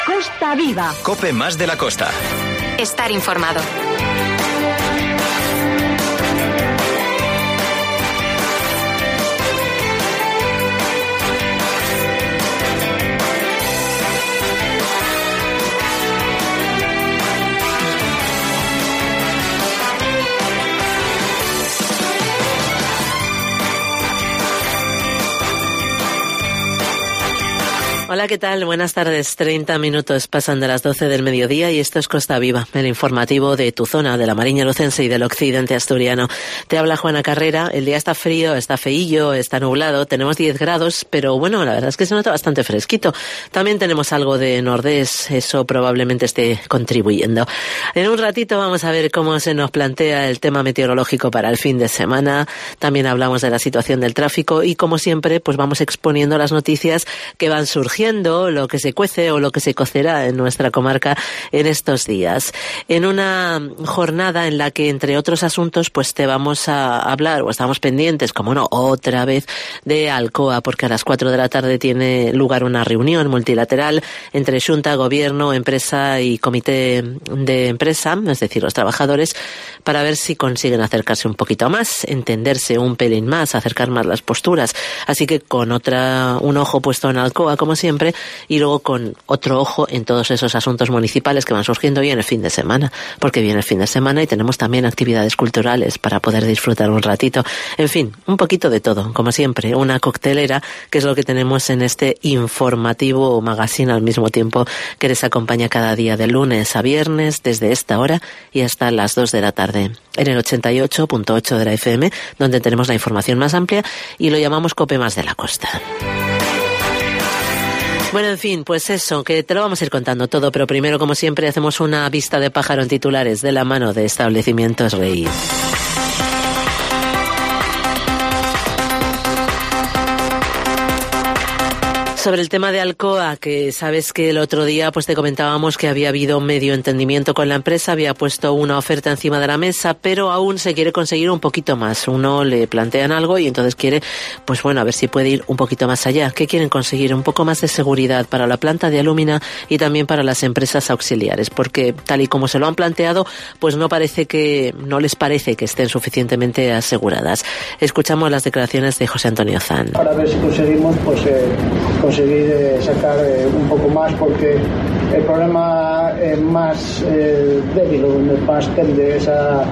Costa Viva. COPE más de la costa. Estar informado. Hola, ¿qué tal? Buenas tardes. 30 minutos pasan de las 12 del mediodía y esto es Costa Viva, el informativo de tu zona, de la Mariña Lucense y del occidente asturiano. Te habla Juana Carrera. El día está frío, está feillo, está nublado, tenemos 10 grados, pero bueno, la verdad es que se nota bastante fresquito. También tenemos algo de nordés, eso probablemente esté contribuyendo. En un ratito vamos a ver cómo se nos plantea el tema meteorológico para el fin de semana. También hablamos de la situación del tráfico y, como siempre, pues vamos exponiendo las noticias que van surgiendo, lo que se cuece o lo que se cocerá en nuestra comarca en estos días. En una jornada en la que, entre otros asuntos, pues te vamos a hablar, o estamos pendientes, como no, otra vez, de Alcoa, porque a las 4 de la tarde tiene lugar una reunión multilateral entre Xunta, Gobierno, empresa y comité de empresa, es decir, los trabajadores, para ver si consiguen acercarse un poquito más, entenderse un pelín más, acercar más las posturas. Así que con un ojo puesto en Alcoa, como siempre, y luego con otro ojo en todos esos asuntos municipales que van surgiendo hoy en el fin de semana, porque viene el fin de semana y tenemos también actividades culturales para poder disfrutar un ratito. En fin, un poquito de todo, como siempre, una coctelera, que es lo que tenemos en este informativo magazine al mismo tiempo, que les acompaña cada día de lunes a viernes desde esta hora y hasta las 2 de la tarde en el 88.8 de la FM, donde tenemos la información más amplia y lo llamamos COPE más de la costa. Bueno, en fin, pues eso, que te lo vamos a ir contando todo, pero primero, como siempre, hacemos una vista de pájaro en titulares de la mano de Establecimientos Rey. Sobre el tema de Alcoa, que sabes que el otro día pues te comentábamos que había habido medio entendimiento con la empresa, había puesto una oferta encima de la mesa, pero aún se quiere conseguir un poquito más. Uno le plantean algo y entonces quiere, pues bueno, a ver si puede ir un poquito más allá. ¿Qué quieren conseguir? Un poco más de seguridad para la planta de Alumina y también para las empresas auxiliares, porque tal y como se lo han planteado, pues no les parece que estén suficientemente aseguradas. Escuchamos las declaraciones de José Antonio Zan. Para ver si conseguimos conseguir sacar un poco más, porque el problema más débil, donde más tende esa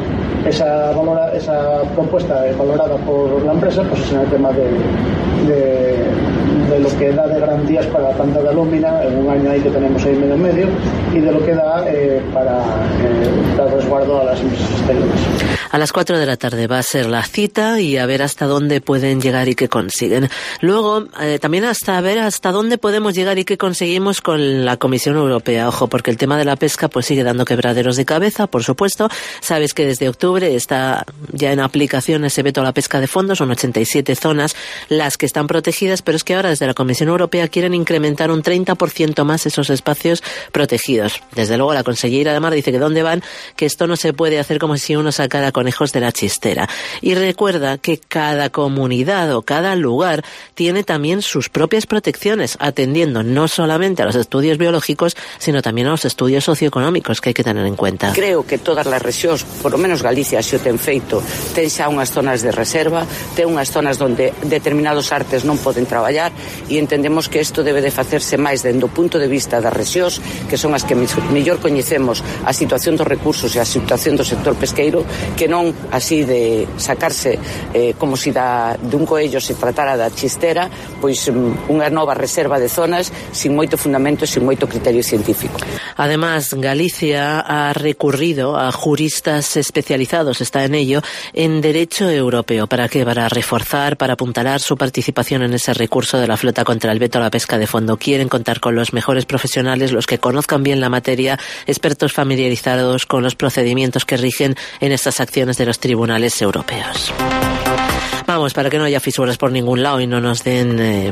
propuesta valorada por la empresa, pues es en el tema de lo que da de garantías para la planta de Alumina en un año ahí que tenemos ahí medio, y de lo que da para dar resguardo a las empresas exteriores. A las 4 de la tarde va a ser la cita y a ver hasta dónde pueden llegar y qué consiguen. Luego, también ver hasta dónde podemos llegar y qué conseguimos con la Comisión Europea. Ojo, porque el tema de la pesca pues sigue dando quebraderos de cabeza, por supuesto. Sabes que desde octubre está ya en aplicación ese veto a la pesca de fondo. Son 87 zonas las que están protegidas, pero es que ahora desde la Comisión Europea quieren incrementar un 30% más esos espacios protegidos. Desde luego la consellera además dice que dónde van, que esto no se puede hacer como si uno sacara conejos de la chistera. Y recuerda que cada comunidad o cada lugar tiene también sus propias protecciones, atendiendo no solamente a los estudios biológicos, sino también a los estudios socioeconómicos que hay que tener en cuenta. Creo que todas as rexións, por lo menos Galicia, xe o ten feito, ten xa unhas zonas de reserva, ten unhas zonas onde determinados artes non poden traballar, e entendemos que isto debe de facerse máis dende o punto de vista das rexións, que son as que mellor coñecemos a situación dos recursos e a situación do sector pesqueiro, que non así de sacarse como si dun coello se tratara da chistera, pois unha nova reserva de zonas sin moito fundamento e sin moito criterio científico. Además, Galicia ha recurrido a juristas especializados, está en ello, en derecho europeo. ¿Para qué? Para reforzar, para apuntalar su participación en ese recurso de la flota contra el veto a la pesca de fondo. Quieren contar con los mejores profesionales, los que conozcan bien la materia, expertos familiarizados con los procedimientos que rigen en estas acciones de los tribunales europeos. Vamos Vamos, para que no haya fisuras por ningún lado y no nos den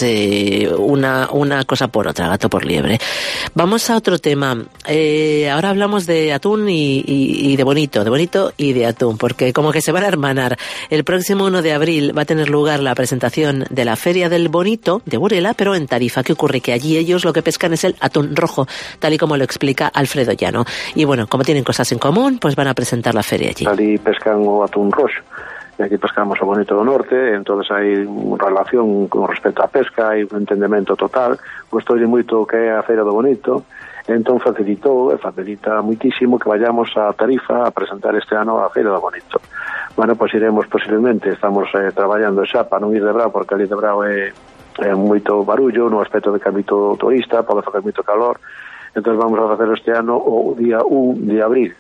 una cosa por otra, gato por liebre. Vamos a otro tema. Ahora hablamos de atún y de bonito y de atún, porque como que se van a hermanar. El próximo 1 de abril va a tener lugar la presentación de la Feria del Bonito de Burela, pero en Tarifa. ¿Qué ocurre? Que allí ellos lo que pescan es el atún rojo, tal y como lo explica Alfredo Llano. Y bueno, como tienen cosas en común, pues van a presentar la feria allí. Ali pescan o atún roxo. E aquí pescamos o Bonito do Norte, entonces hai relación con respecto á pesca, hai un entendemento total. Gostoulle moito que é a Feira do Bonito, entón facilita muitísimo que vayamos a Tarifa a presentar este ano a Feira do Bonito. Bueno, pois iremos posiblemente, estamos traballando xa para non ir de Brao, porque ali de Brao é moito barullo no aspecto de cambio turista, pode facer moito calor, entón vamos a facer este ano o día 1 de abril.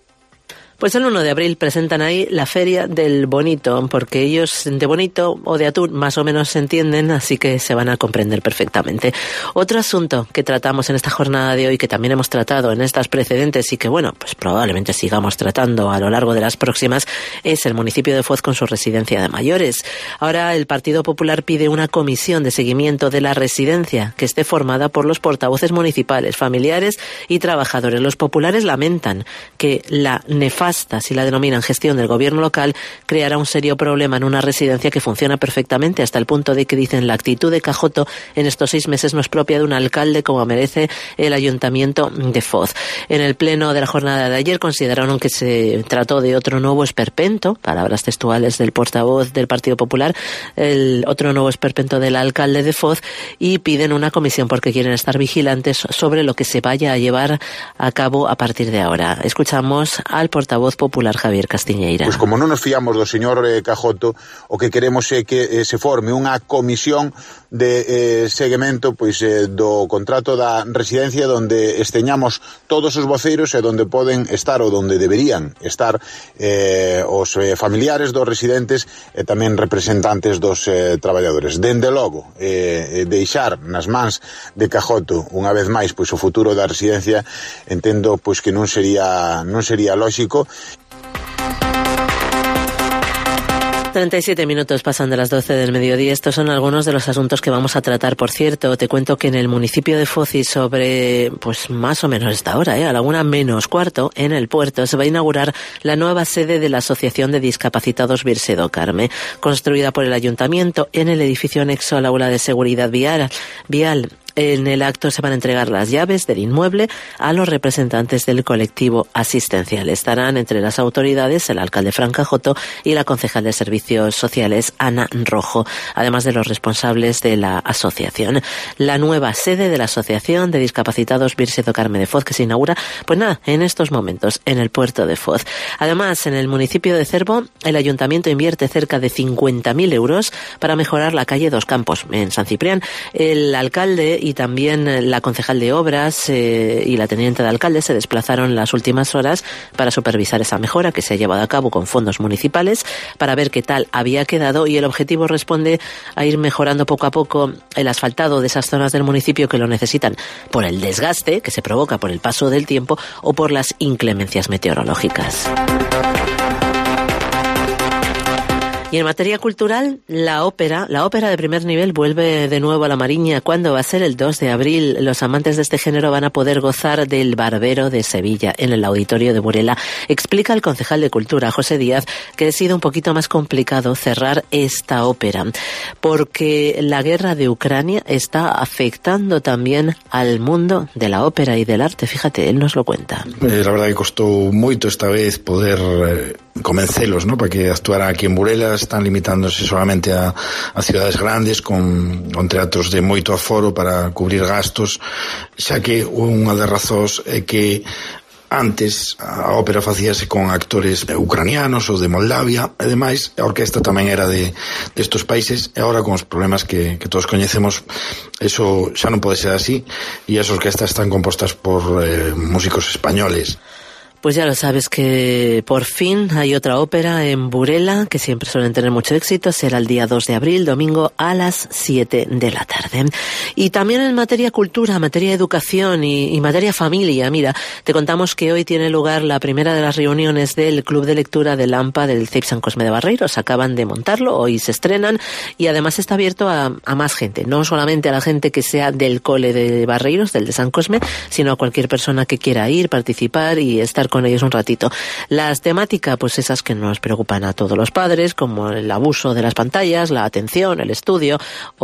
Pues el 1 de abril presentan ahí la Feria del Bonito, porque ellos de bonito o de atún más o menos se entienden, así que se van a comprender perfectamente. Otro asunto que tratamos en esta jornada de hoy, que también hemos tratado en estas precedentes y que, bueno, pues probablemente sigamos tratando a lo largo de las próximas, es el municipio de Foz con su residencia de mayores. Ahora el Partido Popular pide una comisión de seguimiento de la residencia que esté formada por los portavoces municipales, familiares y trabajadores. Los populares lamentan que la nefasta, si la denominan gestión del gobierno local, creará un serio problema en una residencia que funciona perfectamente, hasta el punto de que dicen la actitud de Cajoto en estos 6 meses no es propia de un alcalde como merece el ayuntamiento de Foz. En el pleno de la jornada de ayer consideraron que se trató de otro nuevo esperpento, palabras textuales del portavoz del Partido Popular, el otro nuevo esperpento del alcalde de Foz, y piden una comisión porque quieren estar vigilantes sobre lo que se vaya a llevar a cabo a partir de ahora. Escuchamos al portavoz popular Javier Castiñeira. Pois como non nos fiamos do señor Cajoto, o que queremos é que se forme unha comisión de seguimento pois do contrato da residencia, donde esteñamos todos os voceiros e donde poden estar ou donde deberían estar os familiares dos residentes e tamén representantes dos traballadores. Dende logo, deixar nas mans de Cajoto unha vez máis pois o futuro da residencia, entendo pois que non sería lógico. 37 minutos pasan de las 12 del mediodía. Estos son algunos de los asuntos que vamos a tratar. Por cierto, te cuento que en el municipio de Foz, y sobre, pues más o menos esta hora, a la 1:45, en el puerto, se va a inaugurar la nueva sede de la Asociación de Discapacitados Virse do Carme, construida por el Ayuntamiento en el edificio anexo al aula de seguridad vial. En el acto se van a entregar las llaves del inmueble a los representantes del colectivo asistencial. Estarán entre las autoridades el alcalde Fran Cajoto y la concejal de Servicios Sociales Ana Rojo, además de los responsables de la asociación. La nueva sede de la Asociación de Discapacitados Virse do Carme de Foz, que se inaugura, pues nada, en estos momentos, en el puerto de Foz. Además, en el municipio de Cervo, el ayuntamiento invierte cerca de 50.000 euros para mejorar la calle Dos Campos, en San Ciprián. El alcalde y también la concejal de Obras y la teniente de alcalde se desplazaron las últimas horas para supervisar esa mejora que se ha llevado a cabo con fondos municipales, para ver qué tal había quedado, y el objetivo responde a ir mejorando poco a poco el asfaltado de esas zonas del municipio que lo necesitan por el desgaste que se provoca por el paso del tiempo o por las inclemencias meteorológicas. Y en materia cultural, la ópera de primer nivel vuelve de nuevo a la Mariña. ¿Cuándo va a ser? El 2 de abril. Los amantes de este género van a poder gozar del Barbero de Sevilla en el Auditorio de Burela. Explica el concejal de Cultura, José Díaz, que ha sido un poquito más complicado cerrar esta ópera, porque la guerra de Ucrania está afectando también al mundo de la ópera y del arte. Fíjate, él nos lo cuenta. La verdad que costou moito esta vez poder convencelos, ¿no?, para que actuaran aquí en Burela. Están limitándose solamente a ciudades grandes con teatros de moito aforo para cubrir gastos, xa que unha das razóns é que antes a ópera facíase con actores ucranianos ou de Moldavia, e demais, a orquesta tamén era de estos países, e agora con os problemas que todos coñecemos, eso xa non pode ser así, e as orquestas están compostas por músicos españoles. Pues ya lo sabes que por fin hay otra ópera en Burela, que siempre suelen tener mucho éxito. Será el día 2 de abril, domingo a las 7 de la tarde. Y también en materia cultura, materia educación y materia familia, mira, te contamos que hoy tiene lugar la primera de las reuniones del Club de Lectura del AMPA del CEIP San Cosme de Barreiros. Acaban de montarlo, hoy se estrenan y además está abierto a más gente, no solamente a la gente que sea del cole de Barreiros, del de San Cosme, sino a cualquier persona que quiera ir, participar y estar con ellos un ratito. Las temáticas, pues esas que nos preocupan a todos los padres, como el abuso de las pantallas, la atención, el estudio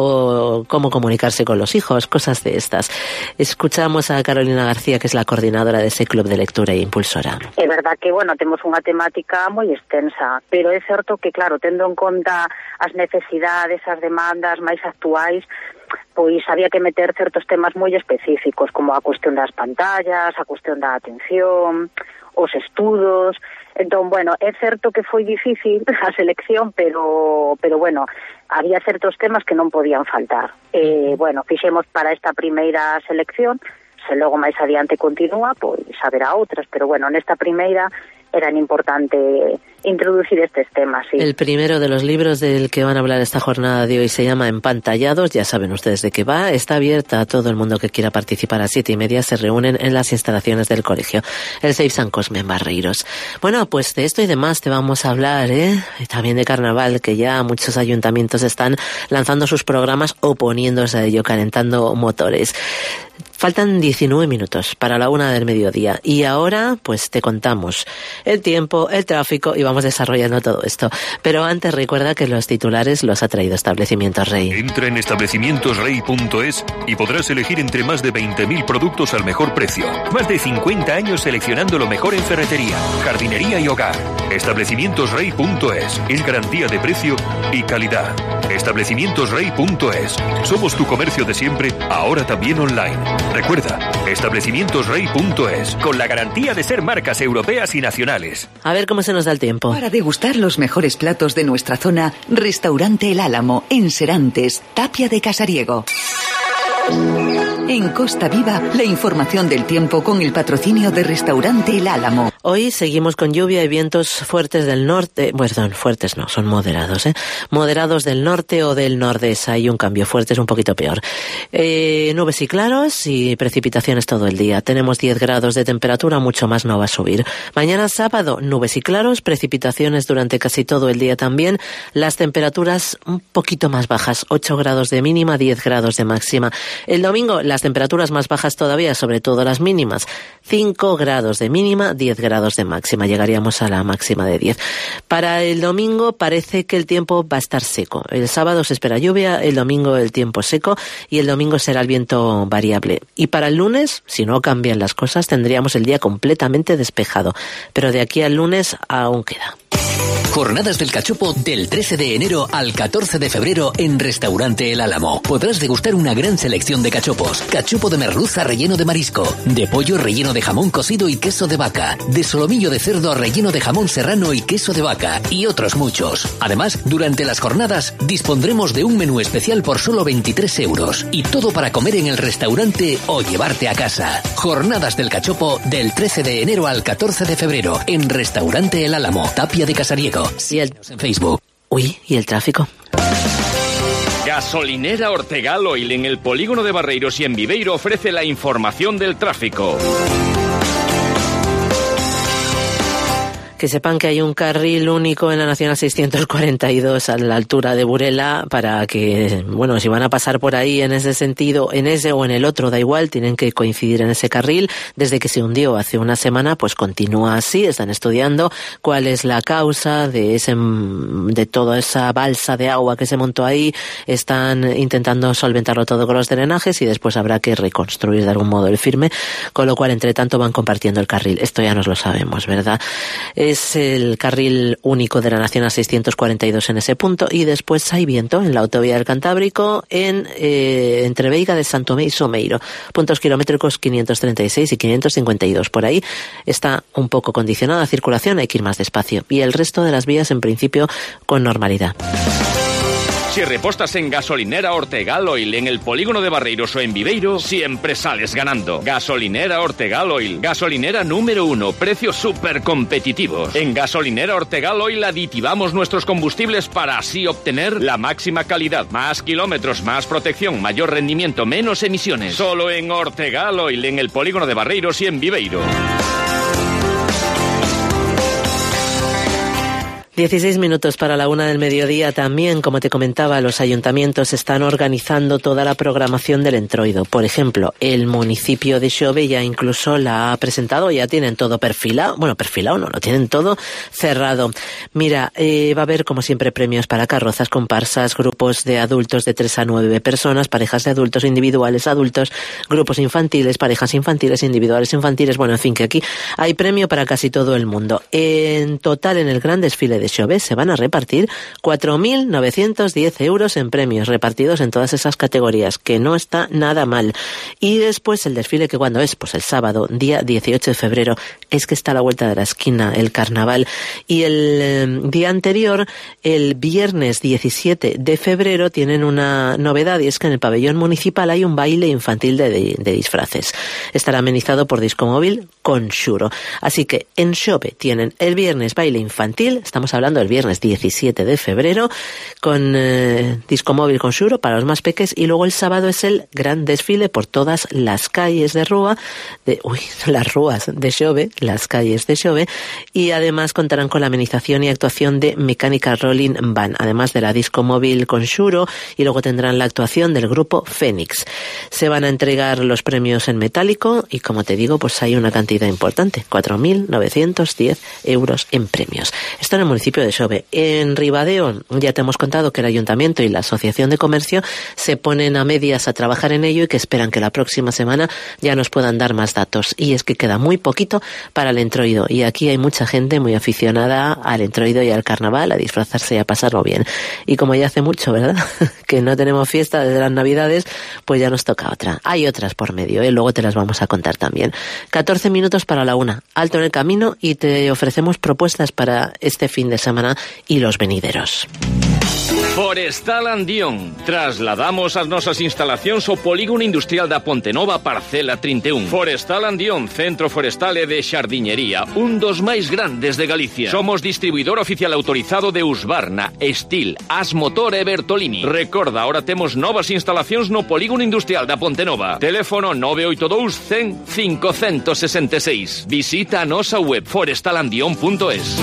o cómo comunicarse con los hijos, cosas de estas. Escuchamos a Carolina García, que es la coordinadora de ese club de lectura e impulsora. É verdad que, temos unha temática moi extensa, pero é certo que, claro, tendo en conta as necesidades, as demandas máis actuais, pois había que meter certos temas moi específicos, como a cuestión das pantallas, a cuestión da atención, os estudos. Entón, é certo que foi difícil a selección, pero había certos temas que non podían faltar. Fixemos para esta primeira selección, se logo máis adiante continúa, pois haberá outras, pero nesta primeira eran importante introducir estes temas, sí. El primero de los libros del que van a hablar esta jornada de hoy se llama Empantallados, ya saben ustedes de qué va, está abierta a todo el mundo que quiera participar. A 7:30 se reúnen en las instalaciones del colegio, el CEIP San Cosme en Barreiros. Bueno, pues de esto y demás te vamos a hablar, y también de carnaval, que ya muchos ayuntamientos están lanzando sus programas o poniéndose a ello, calentando motores. Faltan 19 minutos para la 1 del mediodía y ahora pues te contamos el tiempo, el tráfico y vamos desarrollando todo esto. Pero antes recuerda que los titulares los ha traído Establecimientos Rey. Entra en establecimientosrey.es y podrás elegir entre más de 20.000 productos al mejor precio. Más de 50 años seleccionando lo mejor en ferretería, jardinería y hogar. Establecimientosrey.es es garantía de precio y calidad. Establecimientosrey.es. Somos tu comercio de siempre, ahora también online. Recuerda, establecimientosrey.es, con la garantía de ser marcas europeas y nacionales. A ver cómo se nos da el tiempo. Para degustar los mejores platos de nuestra zona, Restaurante El Álamo, en Serantes, Tapia de Casariego. En Costa Viva, la información del tiempo con el patrocinio de Restaurante El Álamo. Hoy seguimos con lluvia y vientos fuertes del norte. Fuertes no, son moderados, moderados del norte o del nordeste. Hay un cambio, fuerte es un poquito peor. Nubes y claros y precipitaciones todo el día. Tenemos 10 grados de temperatura, mucho más no va a subir. Mañana sábado, nubes y claros, precipitaciones durante casi todo el día también. Las temperaturas un poquito más bajas, 8 grados de mínima, 10 grados de máxima. El domingo, las temperaturas más bajas todavía, sobre todo las mínimas. 5 grados de mínima, 10 grados de máxima. Llegaríamos a la máxima de 10. Para el domingo parece que el tiempo va a estar seco. El sábado se espera lluvia, el domingo el tiempo seco y el domingo será el viento variable. Y para el lunes, si no cambian las cosas, tendríamos el día completamente despejado. Pero de aquí al lunes aún queda. Jornadas del Cachopo del 13 de enero al 14 de febrero en Restaurante El Álamo. Podrás degustar una gran selección de cachopos. Cachopo de merluza relleno de marisco, de pollo relleno de jamón cocido y queso de vaca, de solomillo de cerdo relleno de jamón serrano y queso de vaca, y otros muchos. Además, durante las jornadas dispondremos de un menú especial por solo 23 euros. Y todo para comer en el restaurante o llevarte a casa. Jornadas del Cachopo del 13 de enero al 14 de febrero en Restaurante El Álamo, Tapia de Casariego. Síguenos en Facebook. Uy, ¿y el tráfico? Gasolinera Ortegal Oil en el polígono de Barreiros y en Viveiro ofrece la información del tráfico. Que sepan que hay un carril único en la Nacional 642 a la altura de Burela para que, si van a pasar por ahí en ese sentido, en ese o en el otro, da igual, tienen que coincidir en ese carril. Desde que se hundió hace una semana, pues continúa así. Están estudiando cuál es la causa de toda esa balsa de agua que se montó ahí. Están intentando solventarlo todo con los drenajes y después habrá que reconstruir de algún modo el firme, con lo cual, entre tanto, van compartiendo el carril. Esto ya nos lo sabemos, ¿verdad? Es el carril único de la Nacional 642 en ese punto y después hay viento en la autovía del Cantábrico entre Veiga de Santomé y Someiro, puntos kilométricos 536 y 552. Por ahí está un poco condicionada la circulación, hay que ir más despacio y el resto de las vías en principio con normalidad. Si repostas en Gasolinera Ortegal Oil en el polígono de Barreiros o en Viveiro, siempre sales ganando. Gasolinera Ortegal Oil, gasolinera número 1, precios súper competitivos. En Gasolinera Ortegal Oil aditivamos nuestros combustibles para así obtener la máxima calidad, más kilómetros, más protección, mayor rendimiento, menos emisiones. Solo en Ortegal Oil en el polígono de Barreiros y en Viveiro. 16 minutos para la 1 del mediodía. También, como te comentaba, los ayuntamientos están organizando toda la programación del Entroido. Por ejemplo, el municipio de Xove ya incluso la ha presentado, ya tienen todo perfilado. Bueno, perfilado no, lo tienen todo cerrado. Mira, va a haber, como siempre, premios para carrozas, comparsas, grupos de adultos de 3 a 9 personas, parejas de adultos, individuales, adultos, grupos infantiles, parejas infantiles, individuales, infantiles. Bueno, en fin, que aquí hay premio para casi todo el mundo. En total, en el gran desfile de Xove se van a repartir 4.910 euros en premios repartidos en todas esas categorías, que no está nada mal. Y después el desfile, que ¿cuándo es? Pues el sábado, día 18 de febrero. Es que está a la vuelta de la esquina el carnaval. Y el día anterior, el viernes 17 de febrero, tienen una novedad, y es que en el pabellón municipal hay un baile infantil de disfraces. Estará amenizado por Discomóvil con Xuro. Así que en Xove tienen el viernes baile infantil, estamos hablando del viernes 17 de febrero, con Discomóvil con Xuro para los más peques, y luego el sábado es el gran desfile por todas las calles de Rúa, las rúas de Xove, las calles de Xove, y además contarán con la amenización y actuación de Mecánica Rolling Van, además de la Discomóvil con Xuro, y luego tendrán la actuación del grupo Fénix. Se van a entregar los premios en metálico y, como te digo, pues hay una cantidad importante, 4.910 euros en premios. Esto en el municipio de Xove. En Ribadeo ya te hemos contado que el Ayuntamiento y la Asociación de Comercio se ponen a medias a trabajar en ello y que esperan que la próxima semana ya nos puedan dar más datos. Y es que queda muy poquito para el Entroido, y aquí hay mucha gente muy aficionada al Entroido y al carnaval, a disfrazarse y a pasarlo bien. Y como ya hace mucho, ¿verdad?, que no tenemos fiesta desde las Navidades, pues ya nos toca otra. Hay otras por medio, luego te las vamos a contar también. 14 minutos para la 1. Alto en el camino, y te ofrecemos propuestas para este fin de semana y los venideros. Forestal Andión. Trasladamos as nosas instalacións ao Polígono Industrial da Pontenova, parcela 31. Forestal Andión, centro forestal e de xardiñería, un dos máis grandes de Galicia. Somos distribuidor oficial autorizado de Husqvarna, Stihl, Asmotor e Bertolini. Recorda, ahora temos novas instalacións no Polígono Industrial da Pontenova. Teléfono 982 100 566. Visita a nosa web forestalandión.es.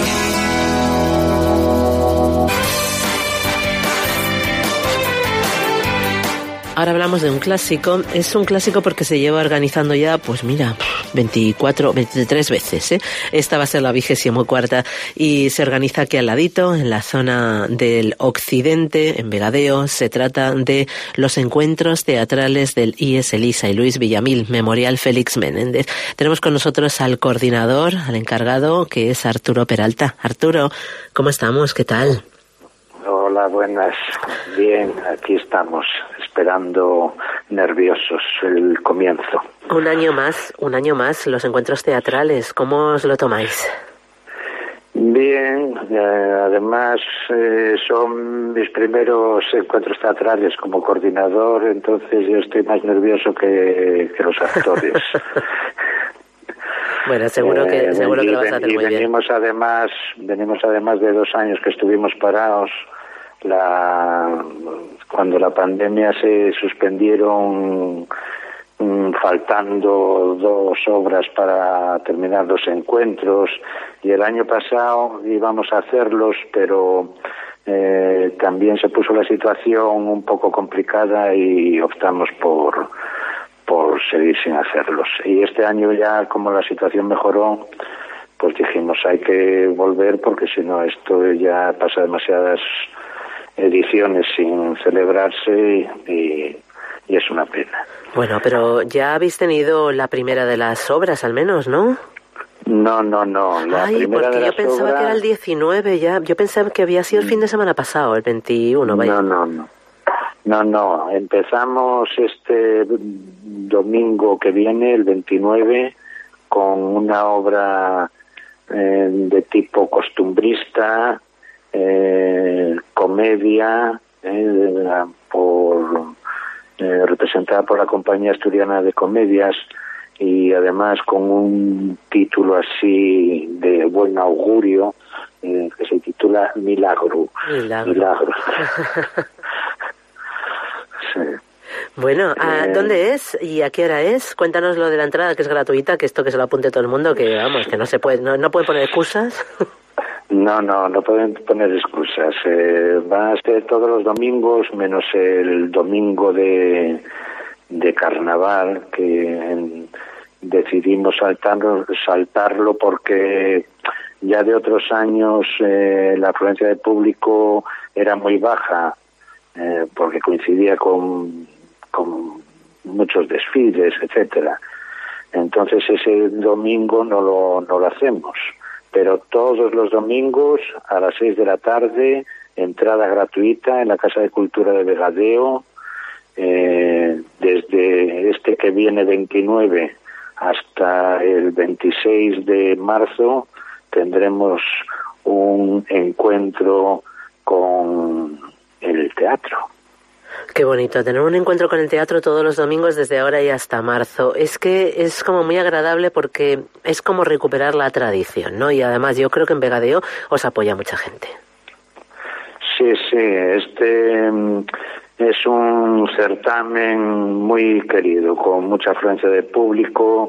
Ahora hablamos de un clásico. Es un clásico porque se lleva organizando ya, pues mira, 23 veces, ¿eh? Esta va a ser la 24ª y se organiza aquí al ladito, en la zona del occidente, en Vegadeo. Se trata de los encuentros teatrales del IES Elisa y Luis Villamil, Memorial Félix Menéndez. Tenemos con nosotros al coordinador, al encargado, que es Arturo Peralta. Arturo, ¿cómo estamos? ¿Qué tal? Hola, buenas. Bien, aquí estamos, esperando nerviosos el comienzo. Un año más, los encuentros teatrales. ¿Cómo os lo tomáis? Bien, además son mis primeros encuentros teatrales como coordinador, entonces yo estoy más nervioso que los actores. Bueno, seguro que lo vas a hacer muy bien. Venimos además de 2 años que estuvimos parados. Cuando la pandemia se suspendieron, faltando 2 obras para terminar los encuentros, y el año pasado íbamos a hacerlos, pero también se puso la situación un poco complicada y optamos por seguir sin hacerlos. Y este año ya, como la situación mejoró, pues dijimos hay que volver, porque si no esto ya pasa demasiadas ediciones sin celebrarse y es una pena. Bueno, pero ya habéis tenido la primera de las obras, al menos, ¿no? No. La primera porque de yo pensaba que era el 19 ya. Yo pensaba que había sido el fin de semana pasado, el 21. Vaya. No. Empezamos este domingo que viene, el 29, con una obra de tipo costumbrista, comedia, representada por la Compañía Asturiana de Comedias, y además con un título así de buen augurio, que se titula Milagro. Sí. Bueno, ¿dónde es y a qué hora es? Cuéntanos lo de la entrada, que es gratuita, que esto que se lo apunte todo el mundo, que vamos, que no se puede, no pueden poner excusas. No pueden poner excusas. Va a ser todos los domingos, menos el domingo de carnaval, que decidimos saltarlo porque ya de otros años la afluencia de público era muy baja, porque coincidía con muchos desfiles, etcétera. Entonces ese domingo no lo hacemos, pero todos los domingos a las 6 de la tarde, entrada gratuita en la Casa de Cultura de Vegadeo, desde este que viene 29 hasta el 26 de marzo tendremos un encuentro con el teatro. Qué bonito, tener un encuentro con el teatro todos los domingos desde ahora y hasta marzo. Es que es como muy agradable porque es como recuperar la tradición, ¿no? Y además yo creo que en Vegadeo os apoya mucha gente. Sí, este es un certamen muy querido, con mucha afluencia de público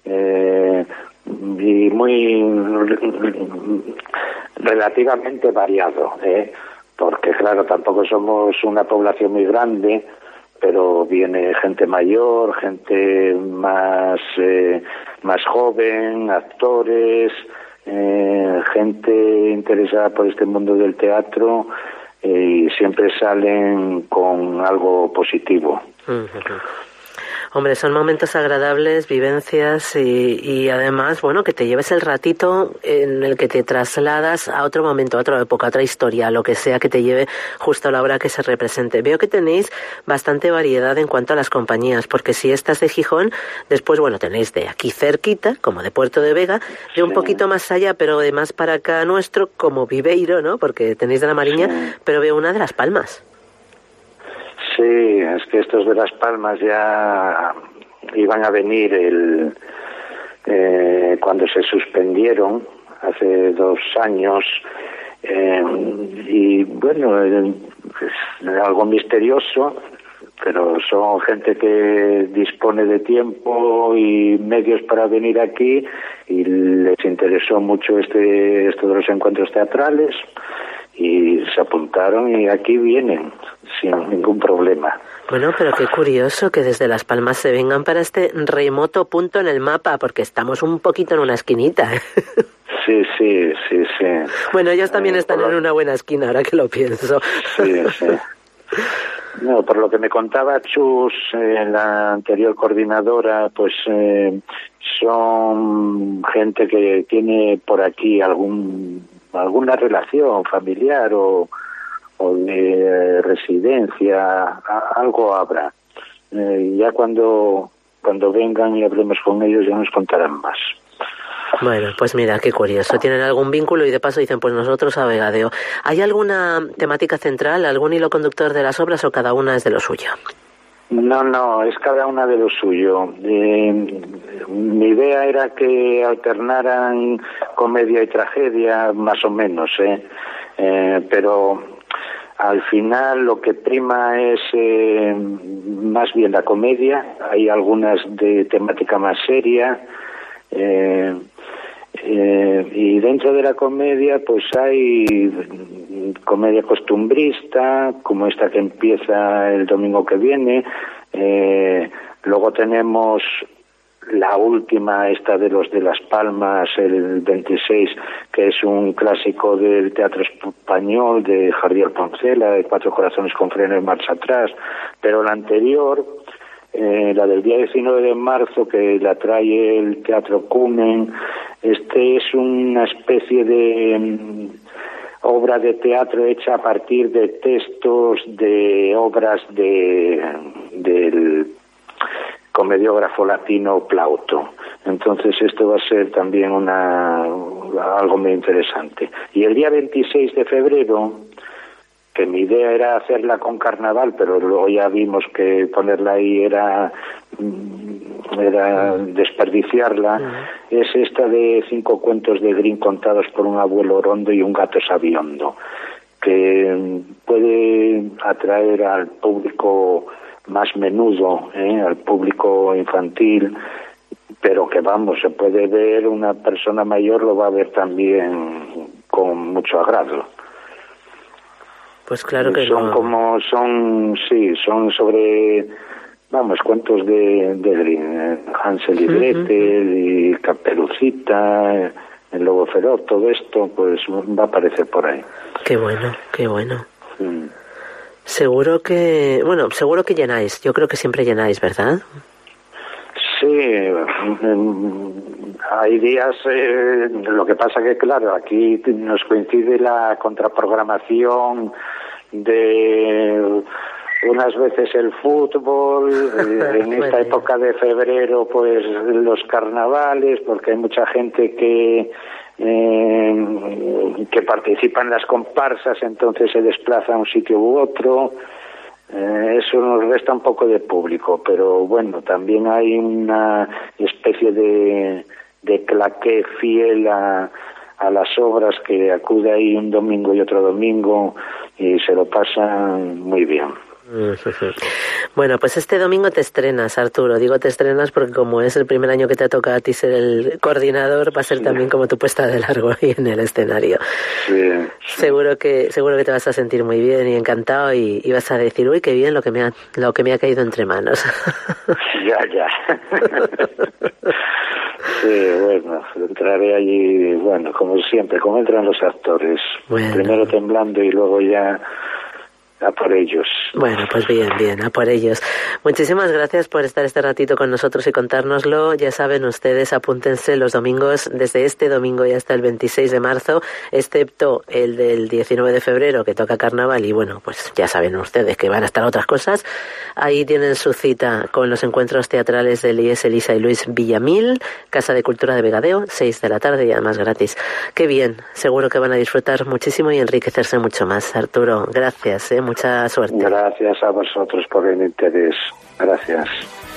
y muy relativamente variado, porque claro, tampoco somos una población muy grande, pero viene gente mayor, gente más joven, actores, gente interesada por este mundo del teatro, y siempre salen con algo positivo. Hombre, son momentos agradables, vivencias y además, bueno, que te lleves el ratito en el que te trasladas a otro momento, a otra época, a otra historia, lo que sea que te lleve justo a la hora que se represente. Veo que tenéis bastante variedad en cuanto a las compañías, porque si estás de Gijón, después, bueno, tenéis de aquí cerquita, como de Puerto de Vega, de un poquito más allá, pero de más para acá nuestro, como Viveiro, ¿no? Porque tenéis de La Mariña, pero veo una de Las Palmas. Sí, es que estos de Las Palmas ya iban a venir cuando se suspendieron hace 2 años, y bueno, es algo misterioso, pero son gente que dispone de tiempo y medios para venir aquí, y les interesó mucho esto de los encuentros teatrales, y se apuntaron y aquí vienen sin ningún problema. Bueno, pero qué curioso que desde Las Palmas se vengan para este remoto punto en el mapa, porque estamos un poquito en una esquinita. Sí. Bueno, ellos también están en una buena esquina, ahora que lo pienso. Sí. No, por lo que me contaba Chus, la anterior coordinadora, pues son gente que tiene por aquí alguna relación familiar o de residencia, algo habrá. Ya cuando vengan y hablemos con ellos ya nos contarán más. Bueno, pues mira, qué curioso. Tienen algún vínculo y de paso dicen, pues nosotros a Vegadeo. ¿Hay alguna temática central, algún hilo conductor de las obras o cada una es de lo suyo? No, es cada una de lo suyo. Mi idea era que alternaran comedia y tragedia, más o menos, pero al final lo que prima es más bien la comedia. Hay algunas de temática más seria, y dentro de la comedia pues hay comedia costumbrista, como esta que empieza el domingo que viene. Luego tenemos la última, esta de los de Las Palmas, el 26, que es un clásico del teatro español de Jardiel Poncela, de 4 corazones con freno y marcha atrás. Pero la anterior, la del día 19 de marzo, que la trae el Teatro Cumen, es una especie de obra de teatro hecha a partir de textos de obras del comediógrafo latino Plauto. Entonces esto va a ser también algo muy interesante. Y el día 26 de febrero, que mi idea era hacerla con carnaval, pero luego ya vimos que ponerla ahí era desperdiciarla, es esta de 5 cuentos de Grimm contados por un abuelo orondo y un gato sabiondo, que puede atraer al público más menudo, al público infantil, pero que vamos, se puede ver, una persona mayor lo va a ver también con mucho agrado. Pues claro que son sobre, vamos, cuentos de Grimm, Hansel y Gretel y Caperucita, el lobo feroz, todo esto pues va a aparecer por ahí. Qué bueno. Seguro que llenáis, yo creo que siempre llenáis, ¿verdad? Sí, hay días, lo que pasa que claro, aquí nos coincide la contraprogramación de unas veces el fútbol, en esta época de febrero pues los carnavales, porque hay mucha gente que participa en las comparsas, entonces se desplaza a un sitio u otro. Eso nos resta un poco de público, pero bueno, también hay una especie de claqué fiel a las obras, que acude ahí un domingo y otro domingo y se lo pasan muy bien. Bueno, pues este domingo te estrenas, Arturo. Digo te estrenas porque como es el primer año que te toca a ti ser el coordinador, va a ser también como tu puesta de largo ahí en el escenario. Sí. Seguro que te vas a sentir muy bien y encantado y vas a decir, uy, qué bien lo que me ha caído entre manos. Ya. Sí, bueno, entraré allí, bueno, como siempre, como entran los actores. Bueno. Primero temblando y luego ya a por ellos. Bueno, pues bien, a por ellos. Muchísimas gracias por estar este ratito con nosotros y contárnoslo. Ya saben ustedes, apúntense los domingos, desde este domingo y hasta el 26 de marzo, excepto el del 19 de febrero, que toca carnaval, y bueno, pues ya saben ustedes que van a estar otras cosas. Ahí tienen su cita con los encuentros teatrales de IES Elisa y Luis Villamil, Casa de Cultura de Vegadeo, 6 de la tarde y además gratis. Qué bien, seguro que van a disfrutar muchísimo y enriquecerse mucho más. Arturo, gracias, mucha suerte. Gracias a vosotros por el interés. Gracias.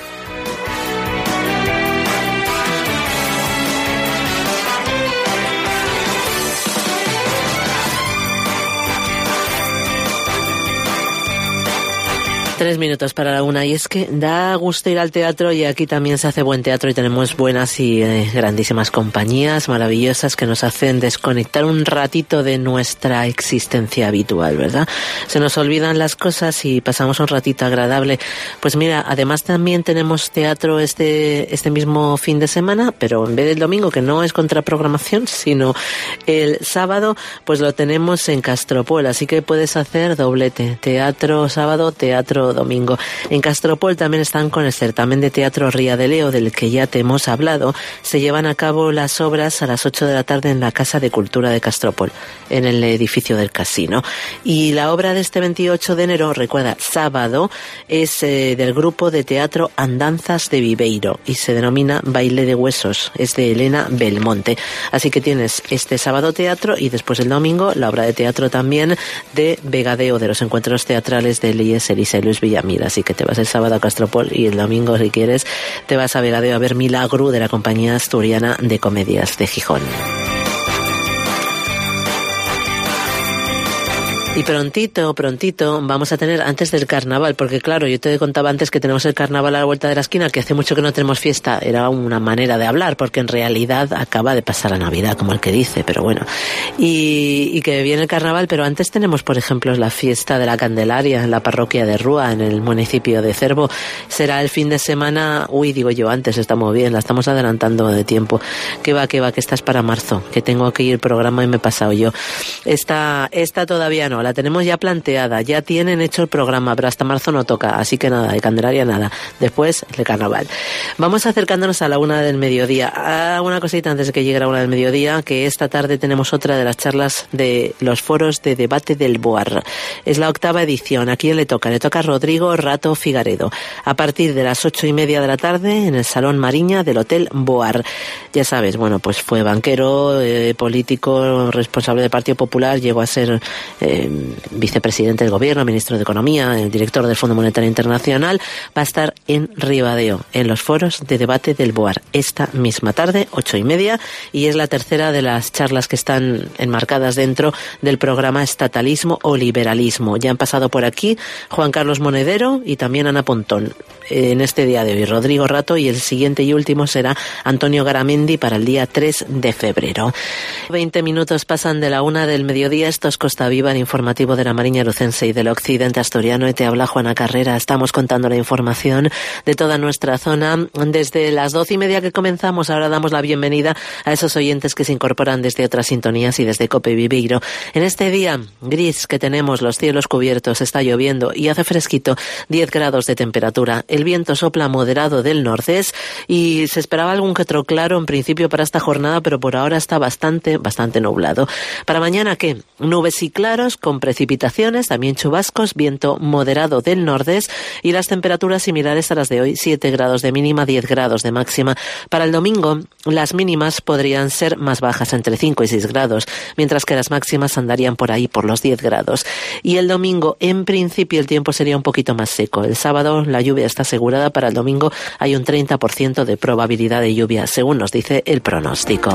Tres minutos para la una, y es que da gusto ir al teatro, y aquí también se hace buen teatro y tenemos buenas y grandísimas compañías maravillosas que nos hacen desconectar un ratito de nuestra existencia habitual, ¿verdad? Se nos olvidan las cosas y pasamos un ratito agradable. Pues mira, además también tenemos teatro este mismo fin de semana, pero en vez del domingo, que no es contraprogramación, sino el sábado, pues lo tenemos en Castropol, así que puedes hacer doblete, teatro sábado, teatro domingo. En Castropol también están con el certamen de teatro Ría de Leo, del que ya te hemos hablado. Se llevan a cabo las obras a las 8 de la tarde en la Casa de Cultura de Castropol, en el edificio del casino. Y la obra de este 28 de enero, recuerda, sábado, es del grupo de teatro Andanzas de Viveiro y se denomina Baile de Huesos. Es de Elena Belmonte. Así que tienes este sábado teatro y después el domingo la obra de teatro también de Vegadeo, de los encuentros teatrales de IES Elisa y Luis Villamil. Así que te vas el sábado a Castropol y el domingo, si quieres, te vas a Vegadeo a ver Milagro, de la compañía asturiana de comedias de Gijón. Y prontito vamos a tener, antes del carnaval, porque claro, yo te contaba antes que tenemos el carnaval a la vuelta de la esquina, que hace mucho que no tenemos fiesta. Era una manera de hablar, porque en realidad acaba de pasar la Navidad, como el que dice, pero bueno. Y que viene el carnaval, pero antes tenemos, por ejemplo, la fiesta de la Candelaria en la parroquia de Rúa, en el municipio de Cervo. Será el fin de semana, antes, estamos bien, la estamos adelantando de tiempo. Que va, que esta es para marzo, que tengo que ir programa y me he pasado yo. Esta todavía no, la tenemos ya planteada, ya tienen hecho el programa, pero hasta marzo no toca, así que nada, de Candelaria nada. Después, el carnaval. Vamos acercándonos a la 1 del mediodía. Una cosita antes de que llegue la 1 del mediodía, que esta tarde tenemos otra de las charlas de los foros de debate del BOAR. Es la 8ª edición. ¿A quién le toca? Le toca a Rodrigo Rato Figaredo. A partir de las 8:30 de la tarde, en el Salón Mariña del Hotel BOAR. Ya sabes, bueno, pues fue banquero, político, responsable del Partido Popular, llegó a ser vicepresidente del Gobierno, ministro de Economía, el director del Fondo Monetario Internacional, va a estar en Ribadeo, en los foros de debate del BOAR, esta misma tarde, 8:30, y es la tercera de las charlas que están enmarcadas dentro del programa Estatalismo o Liberalismo. Ya han pasado por aquí Juan Carlos Monedero y también Ana Pontón en este día de hoy, Rodrigo Rato, y el siguiente y último será Antonio Garamendi para el día 3 de febrero. 20 minutos pasan de la 1 del mediodía. Esto es Costa Viva, el informativo de la Mariña Lucense y del occidente asturiano, y te habla Juana Carrera. Estamos contando la información de toda nuestra zona desde las 12:30 que comenzamos. Ahora damos la bienvenida a esos oyentes que se incorporan desde otras sintonías y desde Cope Viveiro. En este día gris que tenemos, los cielos cubiertos, está lloviendo y hace fresquito, 10 grados de temperatura. El viento sopla moderado del nordés y se esperaba algún que otro claro en principio para esta jornada, pero por ahora está bastante nublado. Para mañana, ¿qué? Nubes y claros con precipitaciones, también chubascos, viento moderado del nordés y las temperaturas similares a las de hoy, 7 grados de mínima, 10 grados de máxima. Para el domingo, las mínimas podrían ser más bajas, entre 5 y 6 grados, mientras que las máximas andarían por ahí, por los 10 grados. Y el domingo, en principio, el tiempo sería un poquito más seco. El sábado, la lluvia está asegurada. Para el domingo hay un 30% de probabilidad de lluvia, según nos dice el pronóstico.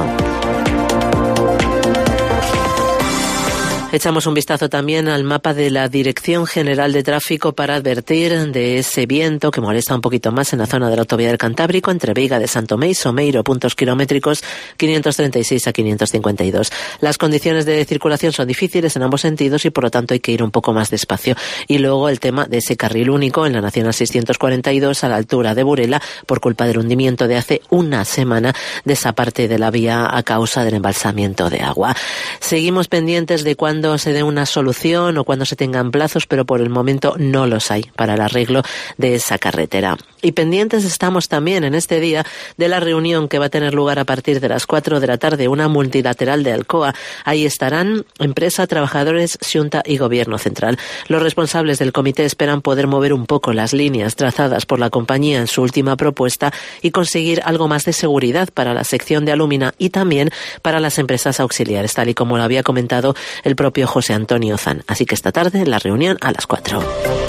Echamos un vistazo también al mapa de la Dirección General de Tráfico para advertir de ese viento que molesta un poquito más en la zona de la autovía del Cantábrico, entre Veiga de Santomé y Someiro, puntos kilométricos 536 a 552. Las condiciones de circulación son difíciles en ambos sentidos y por lo tanto hay que ir un poco más despacio. Y luego el tema de ese carril único en la Nacional 642 a la altura de Burela por culpa del hundimiento de hace una semana de esa parte de la vía a causa del embalsamiento de agua. Seguimos pendientes de cuándo se dé una solución o cuando se tengan plazos, pero por el momento no los hay para el arreglo de esa carretera. Y pendientes estamos también en este día de la reunión que va a tener lugar a partir de las 4 de la tarde, una multilateral de Alcoa. Ahí estarán empresa, trabajadores, Xunta y Gobierno Central. Los responsables del comité esperan poder mover un poco las líneas trazadas por la compañía en su última propuesta y conseguir algo más de seguridad para la sección de alúmina y también para las empresas auxiliares, tal y como lo había comentado el propio José Antonio Zan. Así que esta tarde la reunión a las 4.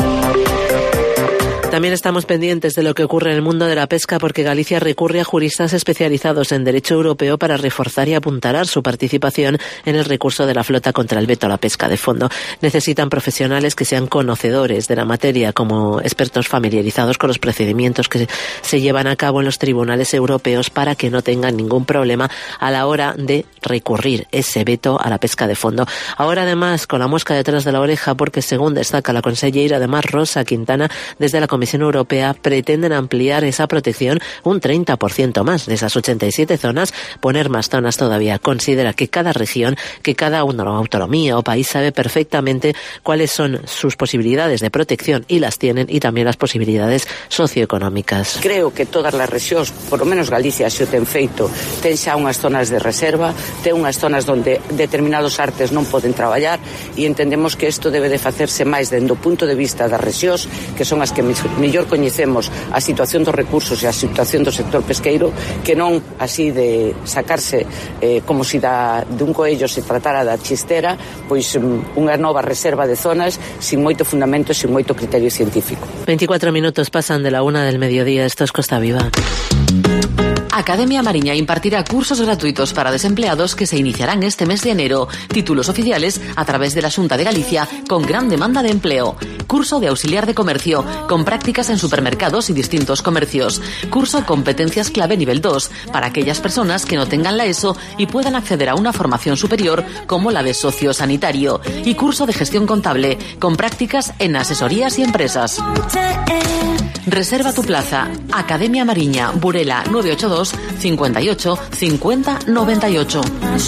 También estamos pendientes de lo que ocurre en el mundo de la pesca porque Galicia recurre a juristas especializados en derecho europeo para reforzar y apuntalar su participación en el recurso de la flota contra el veto a la pesca de fondo. Necesitan profesionales que sean conocedores de la materia como expertos familiarizados con los procedimientos que se llevan a cabo en los tribunales europeos para que no tengan ningún problema a la hora de recurrir ese veto a la pesca de fondo. Ahora además con la mosca detrás de la oreja porque según destaca la consellera de Mar Rosa Quintana desde la Comisión Europea pretenden ampliar esa protección un 30% más de esas 87 zonas, poner más zonas todavía. Considera que cada región, que cada autonomía o país sabe perfectamente cuáles son sus posibilidades de protección y las tienen y también las posibilidades socioeconómicas. Creo que todas las regións, por lo menos Galicia xe o ten feito, ten xa unhas zonas de reserva, ten unhas zonas onde determinados artes non poden traballar e entendemos que isto debe de facerse máis dende o punto de vista das regións, que son as que mellor coñecemos a situación dos recursos e a situación do sector pesqueiro, que non así de sacarse como se de un coello se tratara da chistera, pois unha nova reserva de zonas sin moito fundamento e sin moito criterio científico. 24 minutos pasan de la 1 del mediodía. Esto es Costa Viva. Academia Mariña impartirá cursos gratuitos para desempleados que se iniciarán este mes de enero. Títulos oficiales a través de la Xunta de Galicia con gran demanda de empleo. Curso de auxiliar de comercio con prácticas en supermercados y distintos comercios. Curso Competencias Clave nivel 2 para aquellas personas que no tengan la ESO y puedan acceder a una formación superior como la de sociosanitario. Y curso de gestión contable con prácticas en asesorías y empresas. Reserva tu plaza. Academia Mariña, Burela 982 58 50 98.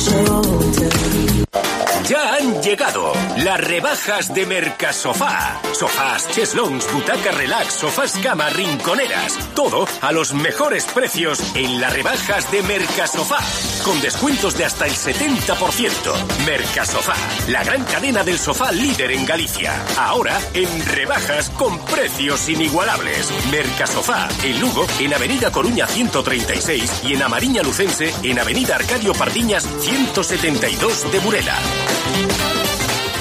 Ya han llegado las rebajas de Mercasofá. Sofás, cheslons, butacas relax, sofás cama, rinconeras. Todo a los mejores precios en las rebajas de Mercasofá. Con descuentos de hasta el 70%. Mercasofá, la gran cadena del sofá líder en Galicia. Ahora en rebajas con precios inigualables. Mercasofá, en Lugo, en Avenida Coruña 136 y en Amariña Lucense, en Avenida Arcadio Pardiñas 172 de Burela.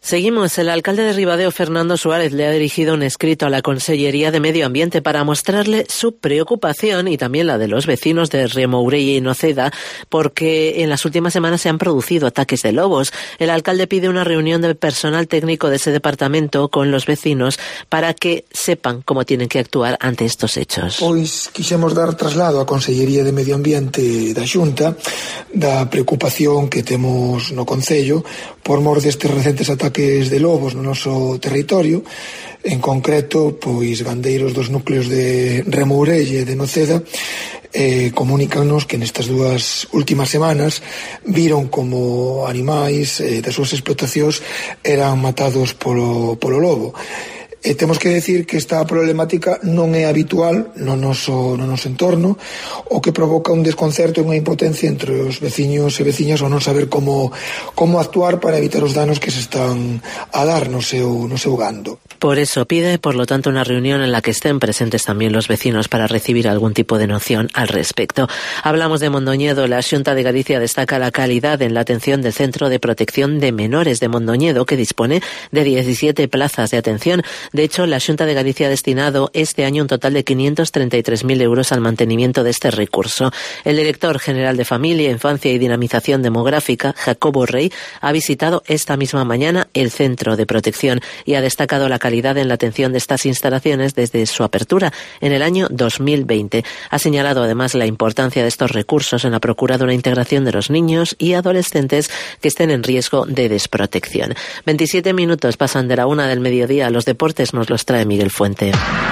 Seguimos. El alcalde de Ribadeo, Fernando Suárez, le ha dirigido un escrito a la Consellería de Medio Ambiente para mostrarle su preocupación y también la de los vecinos de Remourelle y Noceda, porque en las últimas semanas se han producido ataques de lobos. El alcalde pide una reunión del personal técnico de ese departamento con los vecinos para que sepan cómo tienen que actuar ante estos hechos. Pois quixemos dar traslado á Consellería de Medio Ambiente da Xunta da preocupación que temos no Concello por mor destes recentes ataques de lobos no noso territorio, en concreto, pois gandeiros dos núcleos de Remourelle e de Noceda comunícanos que nestas dúas últimas semanas viron como animais das súas explotacións eran matados polo lobo. Temos que decir que esta problemática non é habitual no noso entorno, o que provoca un desconcerto e unha impotencia entre os veciños e veciñas ao non saber como actuar para evitar os danos que se están a dar no seu gando. Por eso pide, por lo tanto, una reunión en la que estén presentes también los vecinos para recibir algún tipo de noción al respecto. Hablamos de Mondoñedo. La Xunta de Galicia destaca la calidad en la atención del Centro de Protección de Menores de Mondoñedo, que dispone de 17 plazas de atención. De hecho, la Xunta de Galicia ha destinado este año un total de 533.000 euros al mantenimiento de este recurso. El director general de Familia, Infancia y Dinamización Demográfica, Jacobo Rey, ha visitado esta misma mañana el Centro de Protección y ha destacado la calidad en la atención de estas instalaciones desde su apertura en el año 2020. Ha señalado además la importancia de estos recursos en la procura de una integración de los niños y adolescentes que estén en riesgo de desprotección. 27 minutos pasan de la 1 del mediodía. Los deportes nos los trae Miguel Fuente.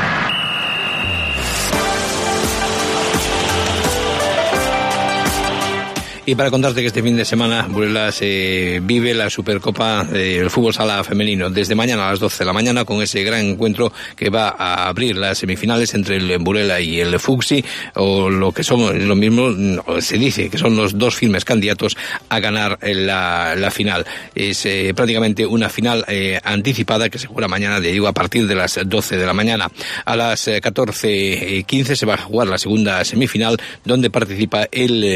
Y para contarte que este fin de semana Burela se vive la Supercopa del Fútbol Sala Femenino desde mañana a las 12 de la mañana, con ese gran encuentro que va a abrir las semifinales entre el Burela y el Fuxi, o lo que son lo mismo, se dice que son los dos firmes candidatos a ganar la final. Es prácticamente una final anticipada que se juega mañana, digo, a partir de las 12 de la mañana. A las 14:15 se va a jugar la segunda semifinal, donde participa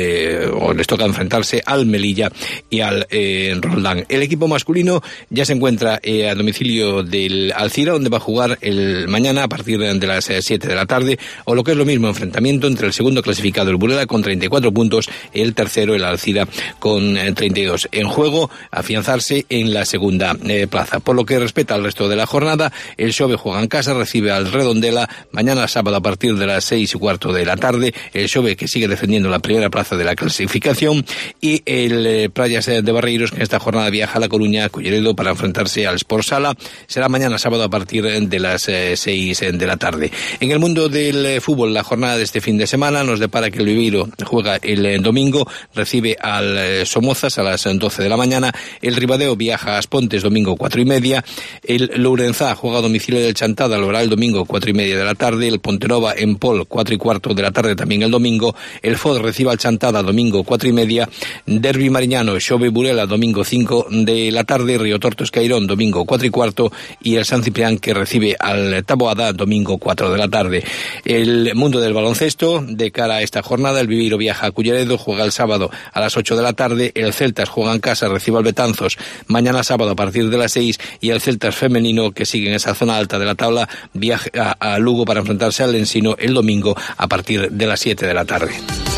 les toca enfrentarse al Melilla y al Roldán. El equipo masculino ya se encuentra a domicilio del Alcira, donde va a jugar el mañana a partir de las 7 de la tarde, o lo que es lo mismo, enfrentamiento entre el segundo clasificado, el Burela, con 34 puntos, y el tercero, el Alcira, con 32. En juego, afianzarse en la segunda plaza. Por lo que respecta al resto de la jornada, el Xove juega en casa, recibe al Redondela mañana sábado a partir de las 6:15 de la tarde. El Xove, que sigue defendiendo la primera plaza de la clasificación, y el Prayas de Barreiros, que en esta jornada viaja a La Coruña, a Culleredo, para enfrentarse al Sport Sala. Será mañana sábado a partir de las 6 de la tarde. En el mundo del fútbol, la jornada de este fin de semana nos depara que el Viveiro juega el domingo, recibe al Somozas a las 12 de la mañana. El Ribadeo viaja a Aspontes, domingo 4:30. El Lourenzá juega a domicilio del Chantada, lo hará el domingo 4:30 de la tarde. El Pontenova en Pol, 4:15 de la tarde también el domingo. El FOD recibe al Chantada, domingo 4:30. Derbi Mariñano, Xove Burela, domingo 5 de la tarde. Río Torto Escairón, domingo 4:15. Y el San Ciprián, que recibe al Taboada, domingo 4 de la tarde. El mundo del baloncesto, de cara a esta jornada, el Viveiro viaja a Culleredo, juega el sábado a las 8 de la tarde. El Celtas juega en casa, recibe al Betanzos mañana sábado a partir de las 6. Y el Celtas femenino, que sigue en esa zona alta de la tabla, viaja a Lugo para enfrentarse al Ensino el domingo a partir de las 7 de la tarde.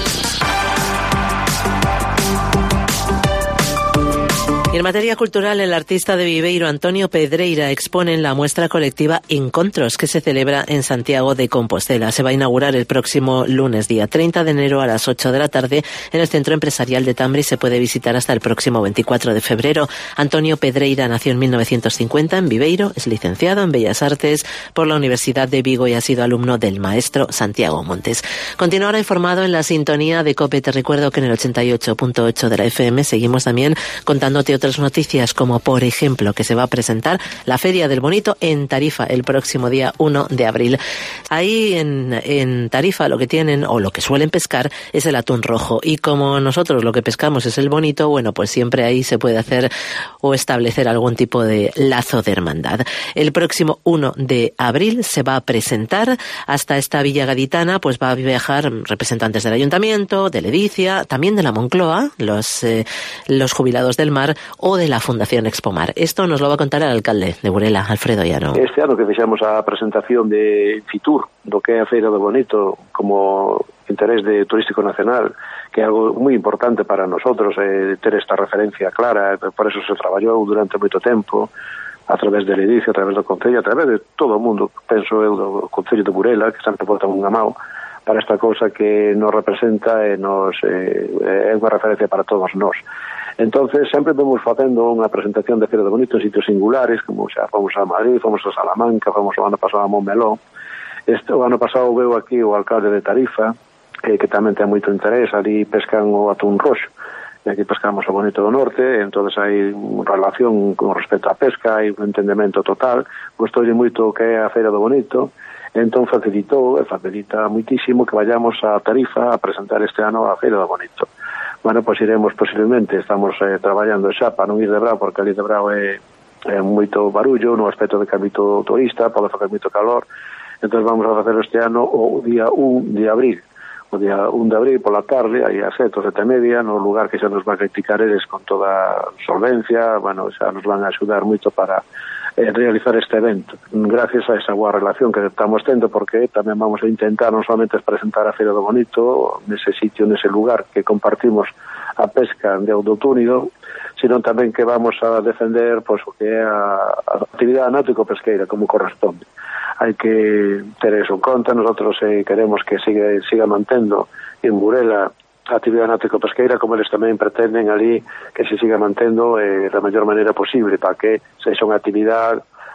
Y en materia cultural, el artista de Viveiro, Antonio Pedreira, expone en la muestra colectiva Encontros, que se celebra en Santiago de Compostela. Se va a inaugurar el próximo lunes, día 30 de enero, a las 8 de la tarde, en el Centro Empresarial de Tambre, y se puede visitar hasta el próximo 24 de febrero. Antonio Pedreira nació en 1950 en Viveiro, es licenciado en Bellas Artes por la Universidad de Vigo y ha sido alumno del maestro Santiago Montes. Continúa ahora informado en la sintonía de COPE. Te recuerdo que en el 88.8 de la FM seguimos también contándote otras noticias, como por ejemplo que se va a presentar la Feria del Bonito en Tarifa el próximo día 1 de abril. Ahí en Tarifa lo que tienen, o lo que suelen pescar, es el atún rojo, y como nosotros lo que pescamos es el bonito, bueno, pues siempre ahí se puede hacer o establecer algún tipo de lazo de hermandad. El próximo 1 de abril se va a presentar hasta esta villa gaditana, pues va a viajar representantes del Ayuntamiento, de Ledicia, también de la Moncloa, los jubilados del mar, o de la Fundación Expomar. Esto nos lo va a contar el alcalde de Burela, Alfredo Llano. Este ano que fixemos a presentación de Fitur, do que é a Feira do Bonito, como interés turístico nacional, que é algo moi importante para nosotros, ter esta referencia clara, por eso se traballou durante moito tempo, a través del edificio, a través do Concello, a través de todo o mundo, penso eu, do Concello de Burela, que sempre porta unha mão para esta cousa que nos representa e é unha referencia para todos nós. Entonces, sempre vamos facendo unha presentación de Feira do Bonito en sitios singulares, como xa fomos a Madrid, fomos a Salamanca, fomos o ano pasado a Montmeló. O ano pasado veu aquí o alcalde de Tarifa, que tamén ten moito interés, ali pescan o atún roxo, e aquí pescamos o Bonito do Norte, entonces hai relación con respecto á pesca, hai un entendemento total, gostoulle moito o que é a Feira do Bonito, entón facilita moitísimo que vayamos a Tarifa a presentar este ano a Feira do Bonito. Bueno, pois iremos posiblemente, estamos traballando xa para non ir de Brao, porque ali de Brao é moito barullo no aspecto de que é moito turista, pode facer moito calor, entón vamos a facer este ano o día 1 de abril, o día 1 de abril pola tarde, aí a 7:30, no lugar que xa nos van a criticar eles con toda solvencia, bueno, xa nos van a axudar moito para realizar este evento. Gracias a esa boa relación que estamos tendo, porque tamén vamos a intentar non solamente presentar a Feira do Bonito nese sitio, nese lugar que compartimos a pesca de Oudotúnido, sino tamén que vamos a defender pois, o que é a actividade náutico-pesqueira como corresponde. Hai que ter eso en conta. Nosotros queremos que siga mantendo en Burela a actividade náutico-pesqueira, como eles tamén pretenden ali que se siga mantendo da mellor maneira posible, para que sexa unha actividade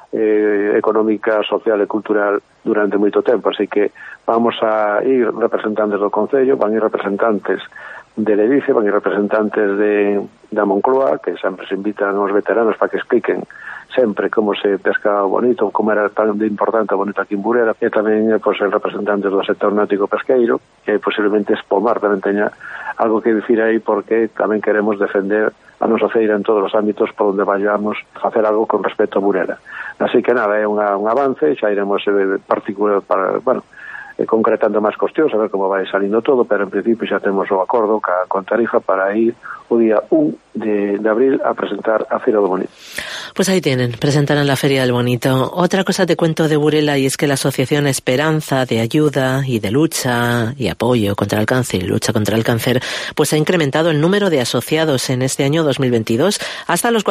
económica, social e cultural durante moito tempo. Así que vamos a ir representantes do Concello, van a ir representantes del edificio, van a ir representantes da Moncloa, que sempre se invitan aos veteranos para que expliquen sempre como se pesca o bonito, como era tan importante o bonito aquí en Burela, e tamén pues, representantes do sector náutico pesqueiro, que posiblemente Expomar tamén teña algo que dicir aí, porque tamén queremos defender a nosa feira en todos os ámbitos por onde vayamos a hacer algo con respecto a Burela. Así que nada, é un avance, xa iremos particular para, concretando máis cuestións, a ver como vai salindo todo, pero en principio xa temos o acordo con Tarifa para ir o día 1 de abril a presentar a Feira do Bonito. Pues ahí tienen, presentarán la Feria del Bonito. Otra cosa te cuento de Burela, y es que la Asociación Esperanza de Ayuda y de Lucha y Apoyo contra el Cáncer y Lucha contra el Cáncer, pues ha incrementado el número de asociados en este año 2022 hasta los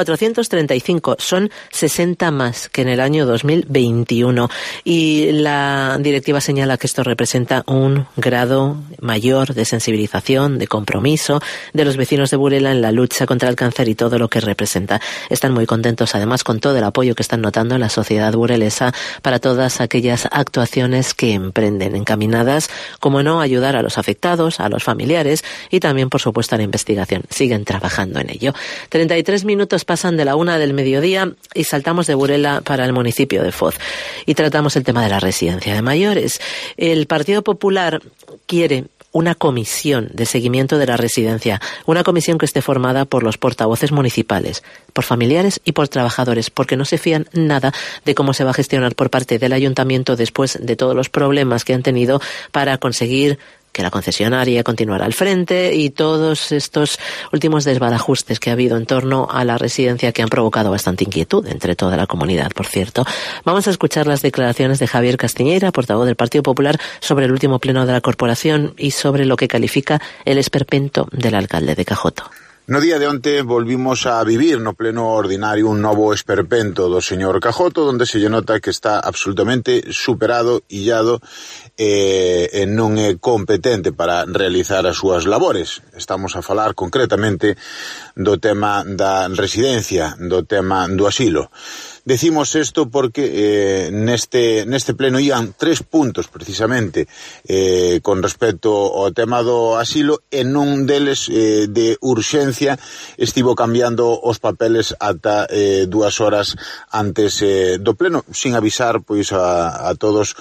435. Son 60 más que en el año 2021. Y la directiva señala que esto representa un grado mayor de sensibilización, de compromiso de los vecinos de Burela en la lucha contra el cáncer y todo lo que representa. Están muy contentos además con todo el apoyo que están notando en la sociedad burelesa para todas aquellas actuaciones que emprenden, encaminadas, como no, a ayudar a los afectados, a los familiares y también, por supuesto, a la investigación. Siguen trabajando en ello. 33 minutos pasan de la 1 del mediodía y saltamos de Burela para el municipio de Foz y tratamos el tema de la residencia de mayores. El Partido Popular quiere una comisión de seguimiento de la residencia, una comisión que esté formada por los portavoces municipales, por familiares y por trabajadores, porque no se fían nada de cómo se va a gestionar por parte del ayuntamiento después de todos los problemas que han tenido para conseguir que la concesionaria continuara al frente y todos estos últimos desbarajustes que ha habido en torno a la residencia, que han provocado bastante inquietud entre toda la comunidad, por cierto. Vamos a escuchar las declaraciones de Javier Castiñeira, portavoz del Partido Popular, sobre el último pleno de la corporación y sobre lo que califica el esperpento del alcalde de Cajoto. No día de onte volvimos a vivir no pleno ordinario un novo esperpento do señor Cajoto, onde se lle nota que está absolutamente superado, illado e non é competente para realizar as súas labores. Estamos a falar concretamente do tema da residencia, do tema do asilo. Decimos isto porque neste pleno ian 3 puntos precisamente con respecto ao tema do asilo, e nun deles de urxencia estivo cambiando os papeles ata 2 horas antes do pleno, sin avisar pois a todos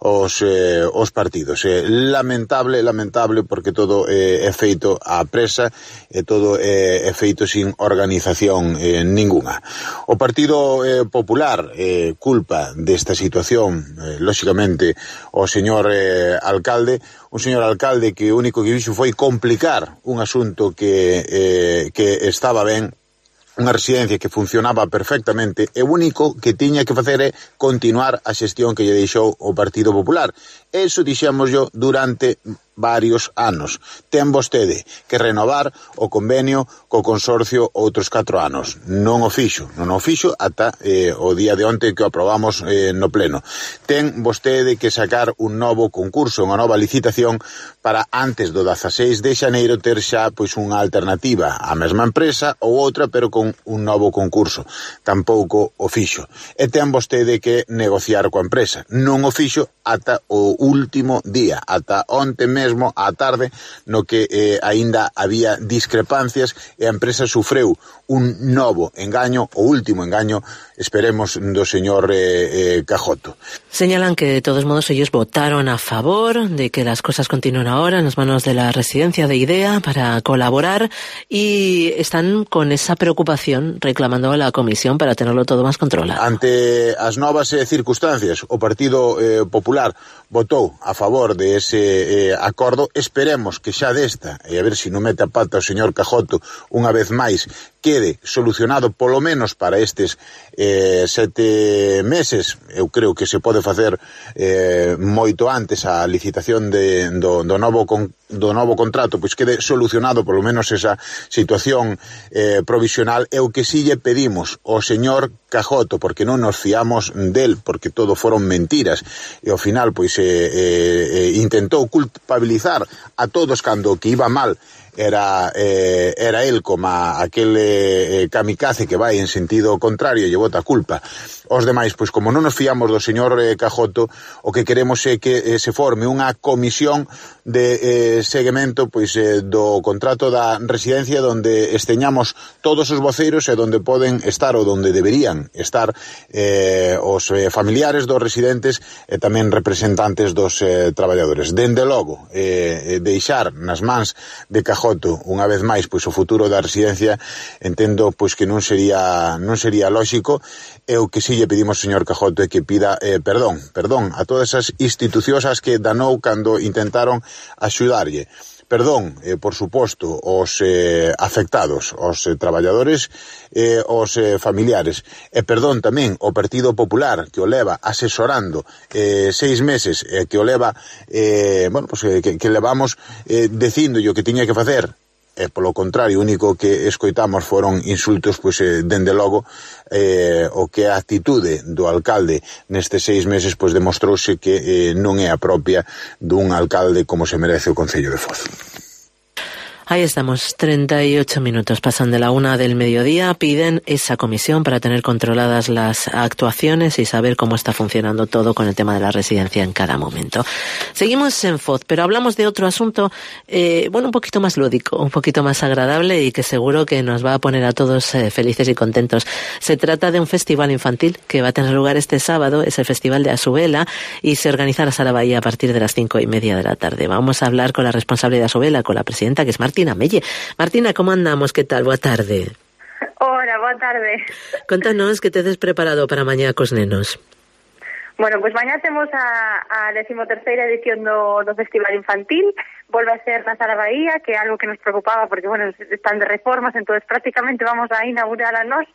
os partidos. Lamentable porque todo é feito á presa e todo é feito sin organización ninguna. O Partido Popular culpa desta situación, lóxicamente, o señor alcalde, un señor alcalde que o único que fixo foi complicar un asunto que estaba ben, unha residencia que funcionaba perfectamente e o único que tiña que facer é continuar a xestión que lle deixou o Partido Popular. Eso dixemos yo durante varios anos. Ten vostede que renovar o convenio co consorcio outros 4 anos. Non o fixo ata o día de onte que o aprobamos no pleno. Ten vostede que sacar un novo concurso, unha nova licitación para antes do 16 de xaneiro ter xa pois unha alternativa á mesma empresa ou outra pero con un novo concurso. Tampouco o fixo. E ten vostede que negociar coa empresa. Non o fixo ata o último día, ata onte mesmo á tarde, no que aínda había discrepancias e a empresa sufreu un novo engaño, o último engaño, esperemos, do señor Cajoto. Señalan que de todos modos ellos votaron a favor de que las cosas continúen ahora en las manos de la residencia de IDEA para colaborar y están con esa preocupación reclamando a la comisión para tenerlo todo más controlado. Ante as novas circunstancias, o Partido Popular votou a favor de ese acordo. Esperemos que xa desta, e a ver se non mete a pata o señor Cajoto unha vez máis, quede solucionado polo menos para estes 7 meses. Eu creo que se pode facer moito antes a licitación do novo contrato, pois quede solucionado polo menos esa situación provisional. É o que si lle pedimos ao señor Cajoto, porque non nos fiamos del, porque todo foron mentiras, e ao final pois intentou culpabilizar a todos cando que iba mal era el como aquel kamikaze que vai en sentido contrario e lle bota a culpa os demais. Pois como non nos fiamos do señor Cajoto, o que queremos é que se forme unha comisión de seguimento pois do contrato da residencia onde esteñamos todos os voceiros e onde poden estar ou onde deberían estar os familiares dos residentes e tamén representantes dos traballadores. Dende logo, deixar nas mans de Cajoto unha vez máis pois o futuro da residencia, entendo pois que non sería lóxico. E o que si lle pedimos ao señor Cajoto é que pida perdón a todas as institucións as que danou cando intentaron axudarlle. Perdón, por suposto, os afectados, os traballadores e os familiares. E perdón tamén ao Partido Popular, que o leva asesorando 6 meses, que o leva, que levamos dicindo o que tiña que facer. E polo contrario, o único que escoitamos foron insultos, pois dende logo o que a actitude do alcalde nestes 6 meses pois demostrouse que non é a propia dun alcalde como se merece o Concello de Foz. Ahí estamos, 38 minutos pasan de la 1 del mediodía. Piden esa comisión para tener controladas las actuaciones y saber cómo está funcionando todo con el tema de la residencia en cada momento. Seguimos en Foz, pero hablamos de otro asunto, un poquito más lúdico, un poquito más agradable y que seguro que nos va a poner a todos felices y contentos. Se trata de un festival infantil que va a tener lugar este sábado, es el Festival de Asubela, y se organiza en Sala Bahía a partir de las 5:30 de la tarde. Vamos a hablar con la responsable de Asubela, con la presidenta, que es Martina Melle. Martina, ¿cómo andamos? ¿Qué tal? Boa tarde. Hola, boa tarde. Contanos que tedes preparado para mañá cos nenos. Bueno, pues mañá temos a 13ª edición do Festival Infantil. Volve a ser na Sala Bahía, que é algo que nos preocupaba porque, están de reformas, entonces prácticamente vamos a inaugurar a nós.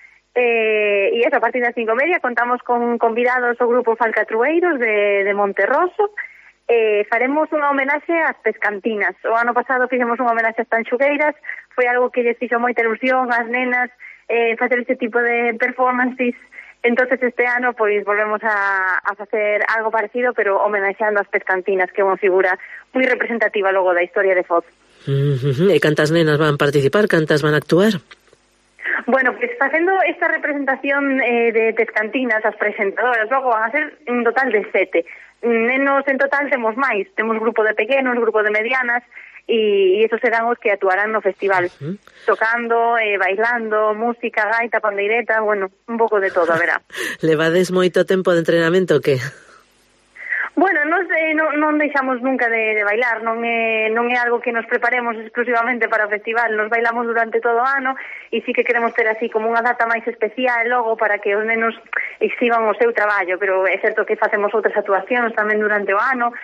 E eso, a partir das 5:30 contamos con convidados o grupo Falcatrueiros de Monterroso. Faremos unha homenaxe ás pescantinas. O ano pasado fixemos unha homenaxe ás tanxugueiras, foi algo que lles fixo moita ilusión ás nenas facer este tipo de performances. Entonces este ano pois volvemos a facer algo parecido, pero homenaxeando ás pescantinas, que é unha figura moi representativa logo da historia de Foz. E cantas nenas van participar, cantas van a actuar? Bueno, pues facendo esta representación de pescantinas, as presentadoras, logo van a ser un total de 7. Nenos en total temos máis, temos grupo de pequenos, grupo de medianas, e esos serán os que actuarán no festival, tocando, bailando, música, gaita, pandeireta, un pouco de todo, verá. Levades moito tempo de entrenamento, que? Bueno, non deixamos nunca de bailar, non é algo que nos preparemos exclusivamente para o festival, nos bailamos durante todo o ano e sí que queremos ter así como unha data máis especial logo para que os nenos exhiban o seu traballo, pero é certo que facemos outras actuacións tamén durante o ano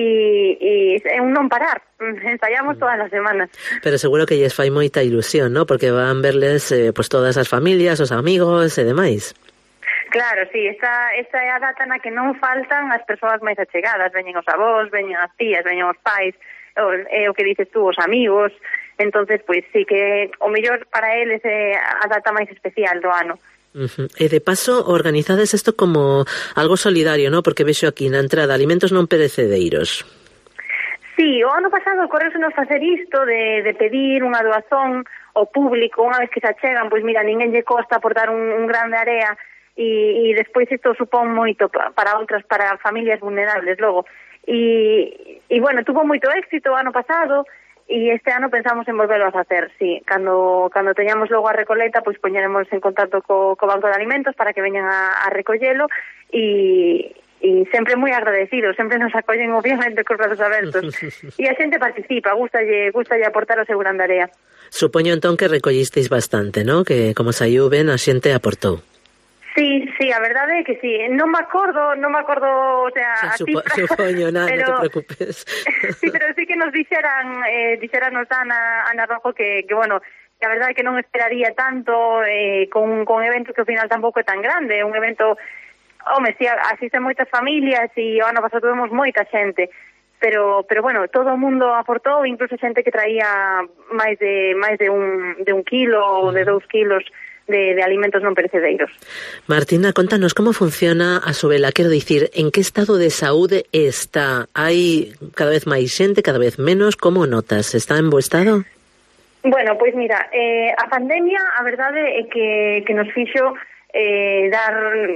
e é un non parar, ensaiamos todas as semanas. Pero seguro que lles fai moita ilusión, ¿no? Porque van verles pues todas as familias, os amigos e demais. Claro, sí, esta é a data na que non faltan as persoas máis achegadas, veñen os avós, veñen as tías, veñen os pais, o que dices tú, os amigos, entonces pois sí que o mellor para eles é a data máis especial do ano. E de paso, organizades isto como algo solidario, ¿no? Porque vexo aquí na entrada alimentos non perecedeiros. Sí, o ano pasado correusenos facer isto de pedir unha doazón ao público, unha vez que se achegan, pois mira, ninguén lle costa aportar un gran de area e despois isto supón moito para outras, para familias vulnerables logo. E bueno, tuvo moito éxito o ano pasado e este ano pensamos en volverlo a facer, sí. Cando teñamos logo a recoleta, pois poñeremos en contacto co Banco de Alimentos para que veñan a recollelo e sempre moi agradecidos, sempre nos acollen obviamente cos brazos abertos. E a xente participa, gustalle aportar o seu gran area. Supoño entón que recollisteis bastante, ¿no? Que como saiu ben, a xente aportou. Sí, a verdade é que sí. Non me acordo, o sea, a cifra. Supoño, nada, pero, non te preocupes. Sí, pero sí que nos dixeranos Ana Rojo que bueno, que a verdade é que non esperaría tanto con evento que ao final tampouco é tan grande, un evento, si asisten moitas familias e o ano pasado tuvemos moita xente. Pero bueno, todo o mundo aportou, incluso xente que traía máis de un kilo ou de 2 kilos de alimentos non perecedeiros. Martina, contanos como funciona a Subela, quero dicir, en que estado de saúde está? Hai cada vez máis xente, cada vez menos, como notas? Está en bo estado? Bueno, pois mira, a pandemia, a verdade é que nos fixo dar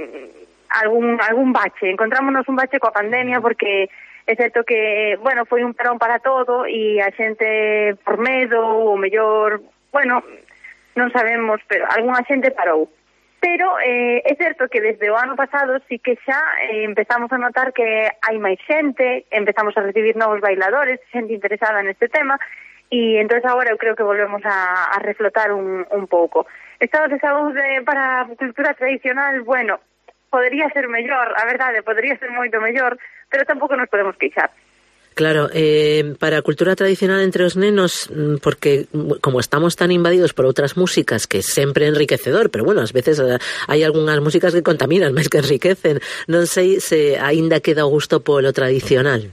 algún bache, encontrámonos un bache coa pandemia porque é certo que, bueno, foi un parón para todo e a xente por medo ou mellor, bueno, non sabemos, pero algunha xente parou. Pero é certo que desde o ano pasado sí que xa empezamos a notar que hai máis xente, empezamos a recibir novos bailadores, xente interesada neste tema, e entón agora eu creo que volvemos a reflotar un pouco. Estado de saúde para a cultura tradicional, bueno, podría ser mellor, a verdade, podría ser moito mellor, pero tampouco nos podemos queixar. Claro, para a cultura tradicional entre os nenos, porque como estamos tan invadidos por outras músicas que sempre enriquecedor, pero bueno, ás veces hai algunhas músicas que contaminan máis que enriquecen, non sei se aínda queda o gusto polo tradicional.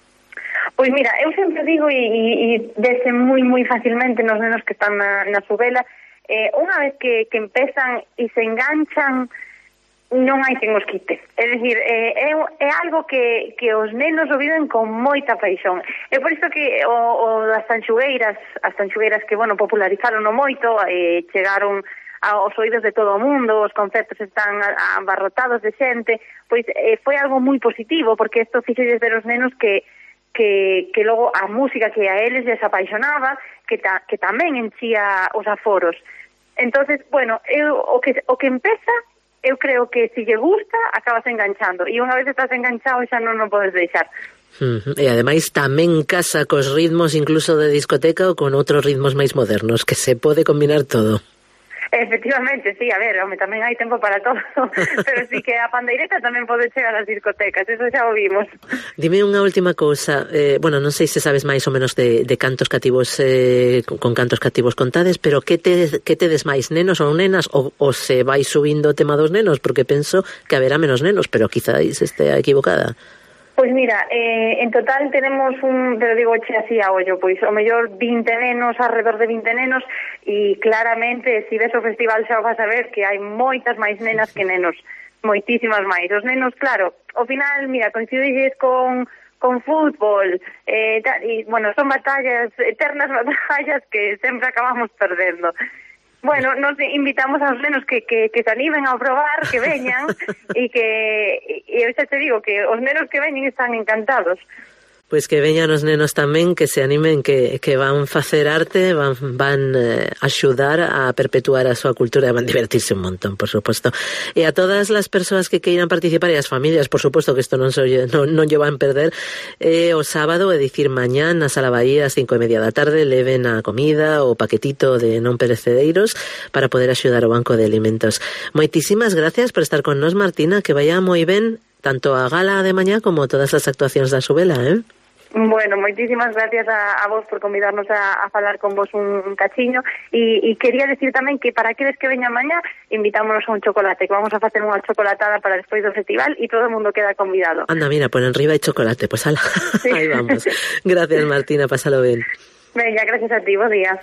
Pois mira, eu sempre digo e vese moi facilmente nos nenos que están na Subela, unha vez que empezan e se enganchan, non hai quen os quite. É dicir, é algo que os nenos o viven con moita paixón. É por isto que as tanxugueiras que, bueno, popularizaron moito, chegaron aos oídos de todo o mundo, os concertos están abarrotados de xente, pois foi algo moi positivo, porque isto fixolles ver os nenos que logo a música que a eles les apaixonaba, que tamén enchía os aforos. Entonces, bueno, o que empeza, eu creo que se lle gusta, acabas enganchando. E unha vez estás enganchado xa non o podes deixar. E ademais tamén casa cos ritmos incluso de discoteca ou con outros ritmos máis modernos, que se pode combinar todo. Efectivamente, sí, a ver, tamén hai tempo para todo, pero sí que a pandeireta tamén pode chegar ás discotecas, eso xa o vimos. Dime unha última cousa, bueno, non sei se sabes máis ou menos de cantos cativos, con cantos cativos contades, pero que tedes máis, nenos ou nenas, ou se vai subindo o tema dos nenos, porque penso que haberá menos nenos, pero quizáis estea equivocada. Pois mira, en total tenemos pero digo che así a ollo, pois o mellor 20 nenos, alrededor de 20 nenos, e claramente, se ves o festival xa o vas a ver que hai moitas máis nenas que nenos, moitísimas máis. Os nenos, claro, ao final, mira, coincidilles con fútbol, e bueno, son batallas, eternas batallas que sempre acabamos perdendo. Bueno, nos invitamos aos nenos que se animen a probar, que veñan, e eu xa te digo que os nenos que veñen están encantados. Pois que veñan os nenos tamén, que se animen, que van facer arte, van axudar a perpetuar a súa cultura e van divertirse un montón, por suposto. E a todas as persoas que queiran participar e as familias, por suposto que isto non lle van perder, o sábado, é dicir, mañán na Sala Bahía, ás 5:30 da tarde, leven a comida, o paquetito de non perecedeiros para poder axudar o Banco de Alimentos. Moitísimas gracias por estar con nós, Martina, que vaya moi ben tanto a gala de mañá como todas as actuacións da Xubela, Bueno, moitísimas gracias a vos por convidarnos a falar con vos un cachiño e quería decir tamén que para aqueles que veñan mañá invitámonos a un chocolate, que vamos a facer unha chocolatada para despois do festival e todo o mundo queda convidado. Anda, mira, por enriba hai chocolate, pues ala, sí. Aí vamos. Gracias, Martina, pásalo ben. Venga, gracias a ti, bo día.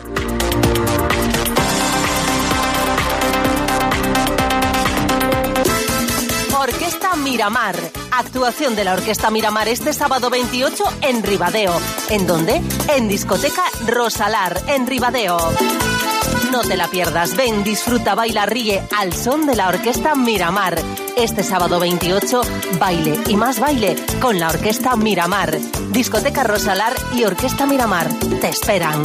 Orquesta Miramar. Actuación de la Orquesta Miramar este sábado 28 en Ribadeo. ¿En dónde? En Discoteca Rosalar, en Ribadeo. No te la pierdas, ven, disfruta, baila, ríe al son de la Orquesta Miramar. Este sábado 28, baile y más baile con la Orquesta Miramar. Discoteca Rosalar y Orquesta Miramar te esperan.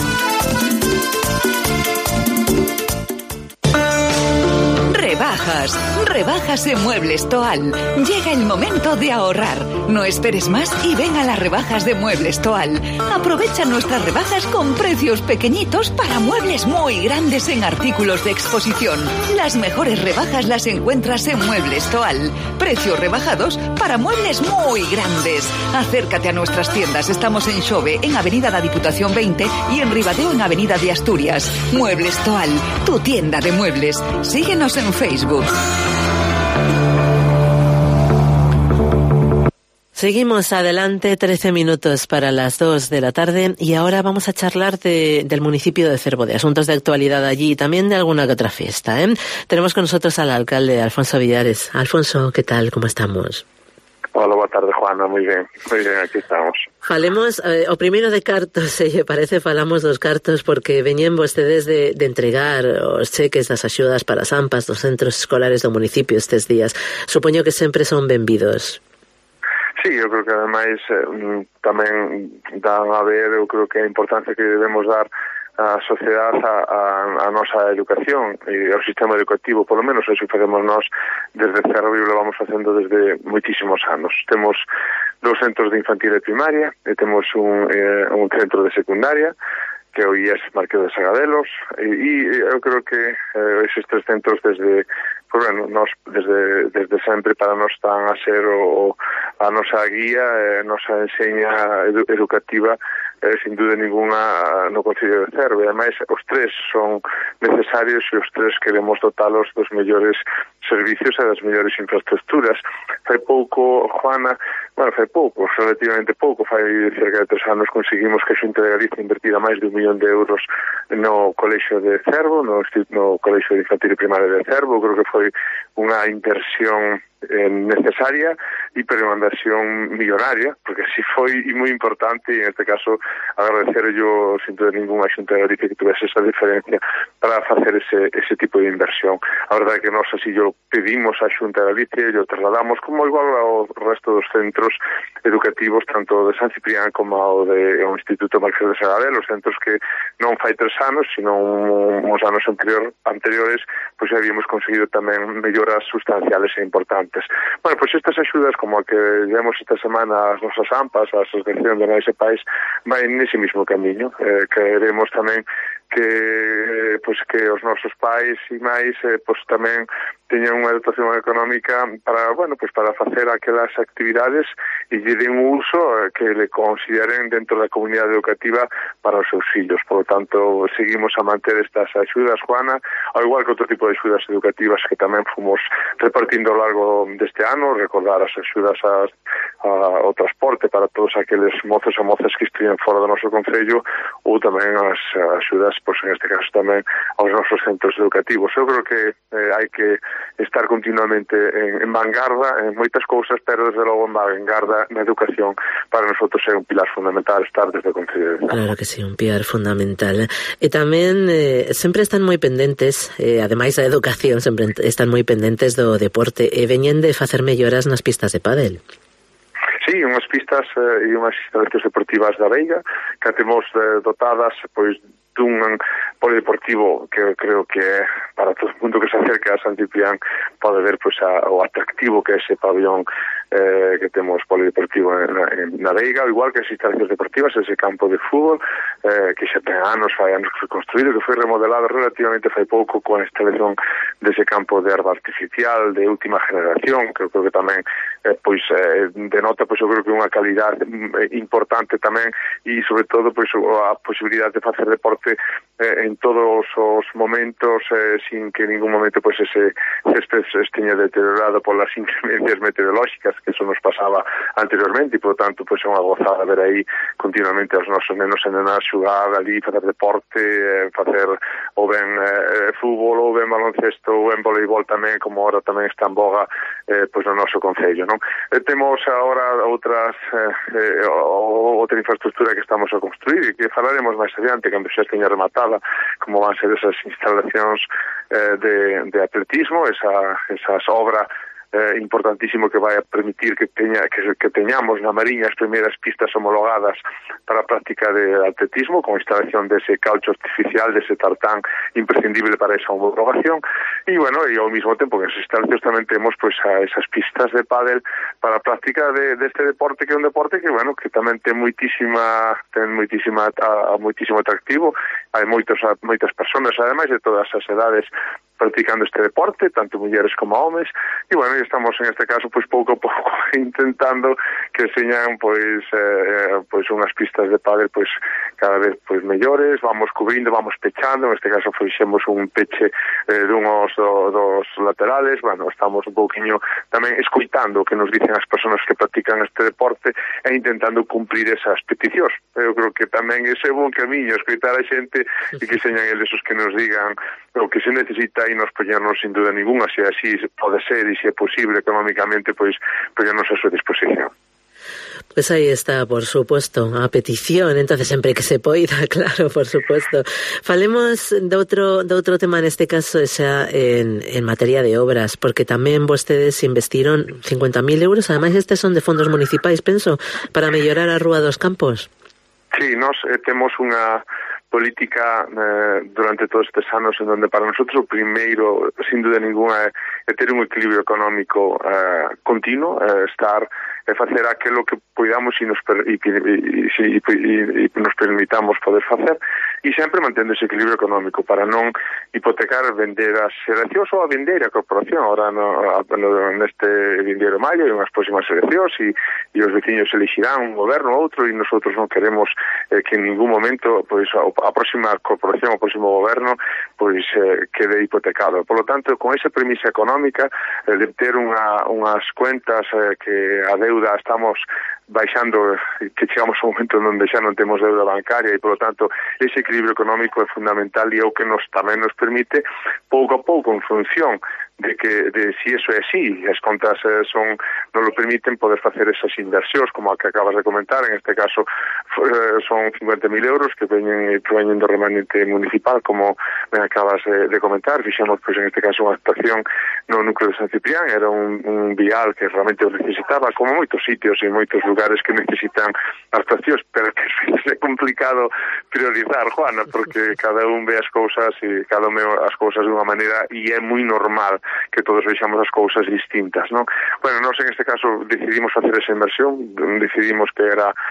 Rebajas en Muebles Toal. Llega el momento de ahorrar. No esperes más y ven a las rebajas de Muebles Toal. Aprovecha nuestras rebajas con precios pequeñitos para muebles muy grandes en artículos de exposición. Las mejores rebajas las encuentras en Muebles Toal. Precios rebajados para muebles muy grandes. Acércate a nuestras tiendas. Estamos en Xove, en Avenida da Diputación 20 y en Ribadeo, en Avenida de Asturias. Muebles Toal, tu tienda de muebles. Síguenos en Facebook. Seguimos adelante, 13 minutos para las 2 de la tarde y ahora vamos a charlar del municipio de Cervo, de asuntos de actualidad allí y también de alguna que otra fiesta. Tenemos con nosotros al alcalde Alfonso Villares. Alfonso, ¿qué tal? ¿Cómo estamos? Hola, boa tarde, Juana, moi ben, aquí estamos. Falemos, o primeiro de cartos, se lle parece, falamos dos cartos porque veñen vostedes de entregar os cheques das axudas para as AMPAs dos centros escolares do municipio estes días. Supoño que sempre son benvidos. Sí, eu creo que ademais tamén dan a ver, eu creo que a importancia que debemos dar a sociedade a nosa educación e ao sistema educativo, polo menos eso facemos nós desde Cerro e lo vamos facendo desde moitísimos anos. Temos 2 centros de infantil e primaria e temos un centro de secundaria que o IES Marqués de Sagadelos e eu creo que eses 3 centros desde sempre para nós están a ser a nosa guía, a nosa enseña educativa sin duda ninguna no Concello de Cervo. Ademais, os 3 son necesarios e os 3 queremos dotalos dos mellores servicios e das mellores infraestructuras. Fai pouco, Juana, relativamente pouco, fai cerca de 3 anos conseguimos que a Xunta de Galicia invertira máis de 1 millón de euros no Colexio de Cervo, no Colexio de Infantil e Primaria de Cervo. Creo que foi unha inversión necesaria pero unha inversión millonaria, porque así foi moi importante e en este caso agradecer yo sin duda ninguna a Xunta de Galicia que tuvese esa diferencia para facer ese tipo de inversión. A verdade é que nós así yo pedimos a Xunta de Galicia e yo trasladamos como igual ao resto dos centros educativos tanto de San Ciprián como ao de Instituto Marqués de Sagadelos, centros que non fai 3 anos sino uns anos anteriores pois habíamos conseguido tamén melloras sustanciales e importantes. Bueno, pois estas axudas como a que vemos esta semana as nosas AMPAs, a Asociación de Nais e Pais, vai nese mismo camiño. Queremos tamén que os nosos pais e máis tamén teñan unha dotación económica para facer aquelas actividades e lle den un uso que le consideren dentro da comunidade educativa para os seus fillos. Por lo tanto, seguimos a manter estas axudas, Juana, ao igual que outro tipo de axudas educativas que tamén fomos repartindo ao largo deste ano, recordar as axudas ao transporte para todos aqueles mozos e mozas que estudien fora do noso concello ou tamén as axudas, en este caso tamén aos nosos centros educativos. Eu creo que hai que estar continuamente en vanguarda en moitas cousas, pero desde logo en vanguarda na educación para nosotros é un pilar fundamental estar desde o Concello de Cervo. Claro que sí, un pilar fundamental. E tamén sempre están moi pendentes, ademais da educación, sempre están moi pendentes do deporte e veñen de facer melloras nas pistas de pádel. Sí, unhas pistas e unhas instalacións deportivas da Veiga que temos dotadas pois dun polideportivo que creo que para todo o mundo que se acerca a San Ciprián pode ver pois o atractivo que é ese pabellón que temos polideportivo na Veiga, igual que as instalacións deportivas, ese campo de fútbol que xa ten fai anos que foi construído, que foi remodelado relativamente fai pouco con a instalación dese campo de herba artificial de última generación, que eu creo que tamén pois denota pois eu creo que unha calidade importante tamén e sobre todo pois a posibilidade de facer deporte en todos os momentos sin que en ningún momento pois ese césped esteña deteriorado polas inclemencias meteorolóxicas que eso nos pasaba anteriormente e por tanto pois é unha gozada ver aí continuamente aos nosos nenos e nenas xugar ali, facer deporte, facer ou ben fútbol ou ben baloncesto ou ben voleibol tamén, como ahora tamén está en boga pois no noso concello, non? Temos agora outra infraestructura que estamos a construir e que falaremos máis adiante cando xa esteña rematada, como van ser esas instalacións de atletismo, esas obras importantísimo que vai a permitir que teñamos na Mariña as primeiras pistas homologadas para a práctica de atletismo con instalación dese caucho artificial, dese tartán imprescindible para esa homologación e bueno, e ao mesmo tempo que esas instalacións tamén temos pois esas pistas de pádel para a práctica deste deporte que é un deporte que bueno, que tamén ten moitísimo atractivo, hai moitas persoas ademais de todas as edades practicando este deporte, tanto mulleres como homes, e bueno, estamos en este caso pois pouco a pouco intentando que señan pois unhas pistas de pádel pois cada vez pois mellores, vamos cubrindo, vamos pechando, en este caso fixemos un peche dunhos dos laterales, bueno, estamos un pouquiño tamén escoitando o que nos dicen as persoas que practican este deporte e intentando cumplir esas peticións. Eu creo que tamén ese é un camiño, escoitar a xente e que señan eles os que nos digan o que se necesita e nos poñernos sin duda ninguna, se así pode ser e se é posible económicamente, pois poñernos a súa disposición. Pues ahí está, por supuesto, a petición, entonces sempre que se poida, claro, por supuesto. Falemos de outro tema neste caso, xa en materia de obras, porque tamén vostedes investiron 50.000 euros, ademais estes son de fondos municipais, penso, para mellorar a Rúa dos Campos. Sí, nós temos unha política durante todos estes anos en donde para nosotros o primeiro, sin duda ninguna, é ter un equilibrio económico continuo, estar facer aquilo que podamos e nos permitamos poder facer e sempre mantendo ese equilibrio económico para non hipotecar vender as eleccións ou a vender a corporación. Ahora neste vindeiro maio e unhas próximas eleccións e os veciños elixirán un goberno ou outro e nosotros non queremos que en ningún momento pois a próxima corporación, o próximo goberno pois quede hipotecado. Por lo tanto, con esa premisa económica de ter unhas cuentas que a deuda estamos baixando, que chegamos a un momento onde xa non temos deuda bancaria e, por lo tanto, ese equilibrio económico é fundamental e é o que tamén nos permite, pouco a pouco, en función de si eso é así, as contas non lo permiten poder facer esas inversións, como a que acabas de comentar, en este caso son 50.000 euros que veñen do remanente municipal, como me acabas de comentar. Fixemos, pois, en este caso, unha actuación no núcleo de San Ciprián, era un vial que realmente o necesitaba, como moitos sitios e moitos lugares que necesitan actuacións, pero que é complicado priorizar, Juana, porque cada un ve as cousas e cada un ve as cousas de unha maneira e é moi normal que todos vexamos as cousas distintas, non? Bueno, nós en este caso decidimos facer esa inversión, decidimos que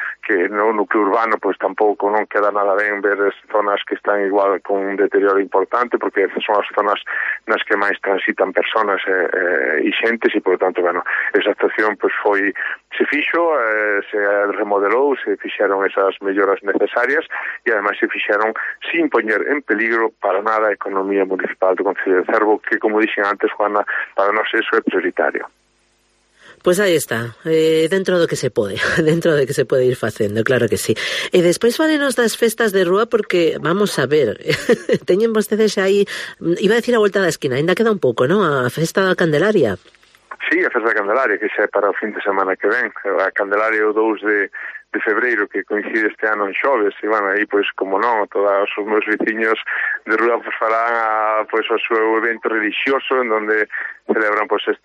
no núcleo urbano pois tampouco non queda nada ben ver zonas que están igual con un deterioro importante, porque son as zonas nas que máis transitan persoas e xentes e, por tanto, bueno, esa actuación pois se fixo, se remodelou, se fixeron esas melloras necesarias e ademais se fixeron sin poñer en peligro para nada a economía municipal do Concello de Cervo, que, como dixen antes, Juana, para nós eso é prioritario. Pues aí está, dentro do que se pode ir facendo, claro que sí. E despois falenos das festas de rúa, porque, vamos a ver, teñen vostedes aí, iba a decir a volta da esquina, ainda queda un pouco, non? A festa da Candelaria. Sí, a festa da Candelaria, que xa é para o fin de semana que ven. A Candelaria o 2 de febreiro, que coincide este ano en xoves, e, bueno, aí, pois, como non, todos os meus veciños de rúa pues farán o seu evento religioso en donde celebran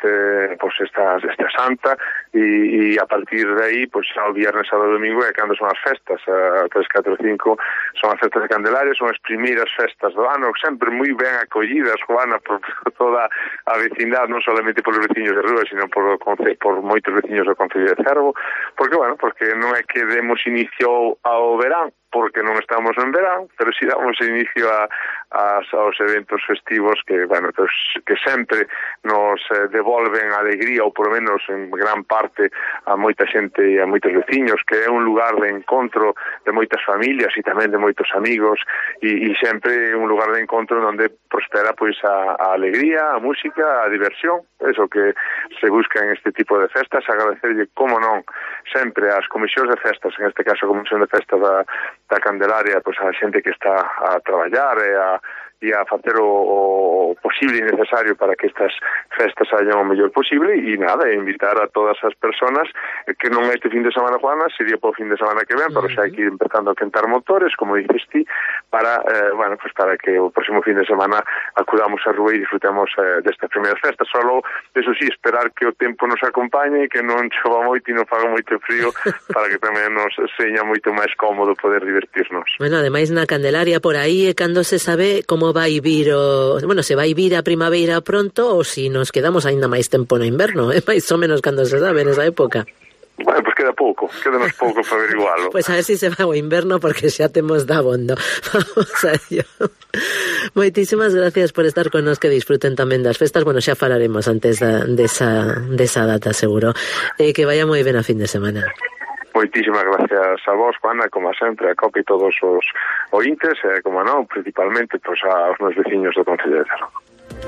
esta santa e a partir de aí ao viernes, sábado e domingo é cando son as festas, 3, 4, 5 son as festas de Candelaria, son as primeiras festas do ano, sempre moi ben acollidas, Juana, por toda a vecindade, non solamente por os veciños de rúa, sino por moitos veciños do Concello de Cervo, porque non é que demos inicio ao verán, porque non estamos en verán, pero si damos inicio aos eventos festivos que sempre nos devolven alegría, ou por menos en gran parte a moita xente e a moitos veciños, que é un lugar de encontro de moitas familias e tamén de moitos amigos, e sempre un lugar de encontro onde prospera a alegría, a música, a diversión. Eso que se busca en este tipo de festas, agradecerlle, como non, sempre ás comisións de festas, en este caso a Comisión de Festas da Candelaria, a xente que está a traballar e a facer o posible e necesario para que estas festas hayan o mellor posible, e invitar a todas as personas que non este fin de semana, Juana, sería po fin de semana que ven, pero xa hai que ir empezando a quentar motores, como dices ti, para para que o próximo fin de semana acudamos a rúa e disfrutemos destas primeiras festas. Solo, eso sí, esperar que o tempo nos acompañe e que non chova moito e non faga moito frío para que tamén nos seña moito máis cómodo poder divertirnos. Bueno, ademais na Candelaria por aí é cando se sabe como vai vir se vai vir a primavera pronto ou si nos quedamos aínda máis tempo no inverno, máis ou menos cando se sabe nesa época. Bueno, pues quedanos pouco para averigualo. Pues a ver si se va o inverno, porque xa temos dabondo. Vamos a ello. Moitísimas gracias por estar con nos, que disfruten tamén das festas. Bueno, xa falaremos antes desa data, seguro. Que vaya moi ben a fin de semana. Moitísimas gracias a vos, Juana, como sempre, a COPE e todos os ointes, como non, principalmente aos meus veciños do Concello de Cervo.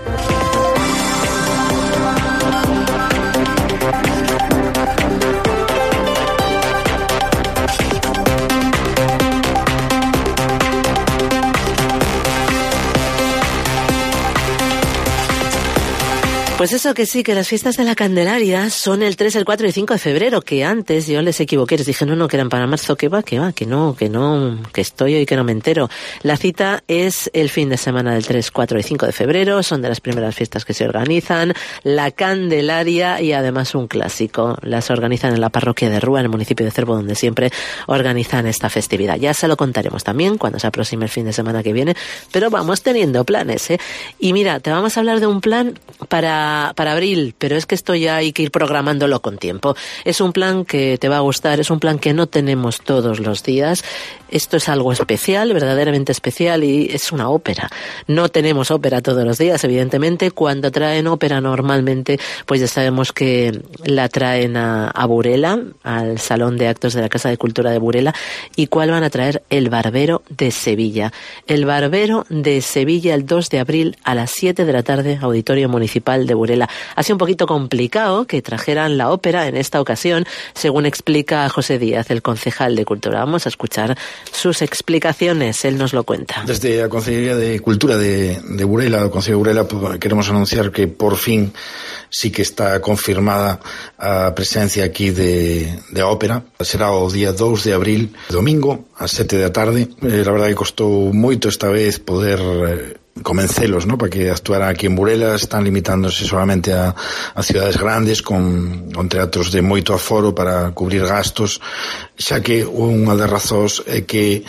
Pues eso que sí, que las fiestas de la Candelaria son el 3, el 4 y 5 de febrero, que antes yo les equivoqué, les dije no, que eran para marzo, que no, que estoy hoy que no me entero. La cita es el fin de semana del 3, 4 y 5 de febrero, son de las primeras fiestas que se organizan, la Candelaria y además un clásico. Las organizan en la parroquia de Rúa, en el municipio de Cervo, donde siempre organizan esta festividad. Ya se lo contaremos también cuando se aproxime el fin de semana que viene, pero vamos teniendo planes, ¿eh? Y mira, te vamos a hablar de un plan para abril, pero es que esto ya hay que ir programándolo con tiempo. Es un plan que te va a gustar, es un plan que no tenemos todos los días. Esto es algo especial, verdaderamente especial, y es una ópera. No tenemos ópera todos los días, evidentemente. Cuando traen ópera normalmente, pues ya sabemos que la traen a Burela, al Salón de Actos de la Casa de Cultura de Burela. ¿Y cuál van a traer? El Barbero de Sevilla. El Barbero de Sevilla el 2 de abril a las 7 de la tarde, Auditorio Municipal de Burela. Ha sido un poquito complicado que trajeran la ópera en esta ocasión, según explica José Díaz, el concejal de Cultura. Vamos a escuchar sus explicaciones, él nos lo cuenta. Desde a Concellería de Cultura de Burela, o Concello de Burela, queremos anunciar que por fin sí que está confirmada a presencia aquí de ópera. Será o día 2 de abril, domingo, a 7 da tarde. La verdad que costou moito esta vez poder convencelos, ¿no?, para que actuaran aquí en Burela. Están limitándose solamente a ciudades grandes con teatros de moito aforo para cubrir gastos, xa que unha das razóns é que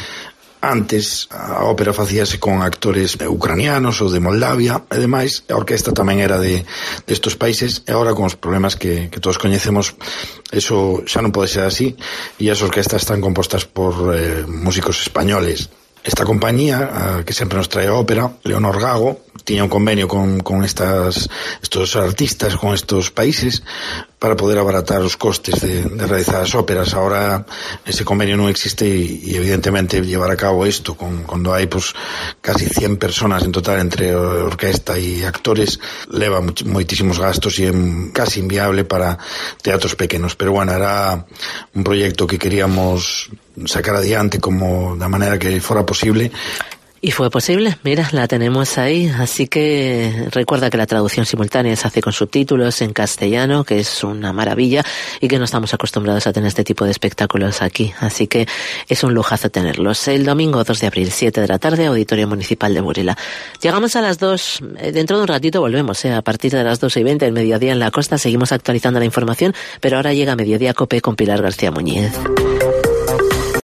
antes a ópera facíase con actores ucranianos ou de Moldavia e demais, a orquesta tamén era de estos países, e agora con os problemas que todos coñecemos, eso xa non pode ser así, e as orquestas están compostas por músicos españoles. Esta compañía, que sempre nos trae ópera, Leonor Gago, tiña un convenio con estos artistas, con estos países, para poder abaratar os costes de realizar as óperas. Ahora ese convenio non existe e evidentemente llevar a cabo isto cando hai casi 100 personas en total entre orquesta e actores leva moitísimos gastos e é casi inviable para teatros pequenos. Pero bueno, era un proxecto que queríamos sacar adiante como da maneira que fora posible. Y fue posible, mira, la tenemos ahí, así que recuerda que la traducción simultánea se hace con subtítulos en castellano, que es una maravilla y que no estamos acostumbrados a tener este tipo de espectáculos aquí, así que es un lujazo tenerlos. El domingo 2 de abril, 7 de la tarde, Auditorio Municipal de Burela. Llegamos a las 2, dentro de un ratito volvemos, a partir de las 2:20 del mediodía en la costa, seguimos actualizando la información, pero ahora llega Mediodía COPE con Pilar García Muñiz.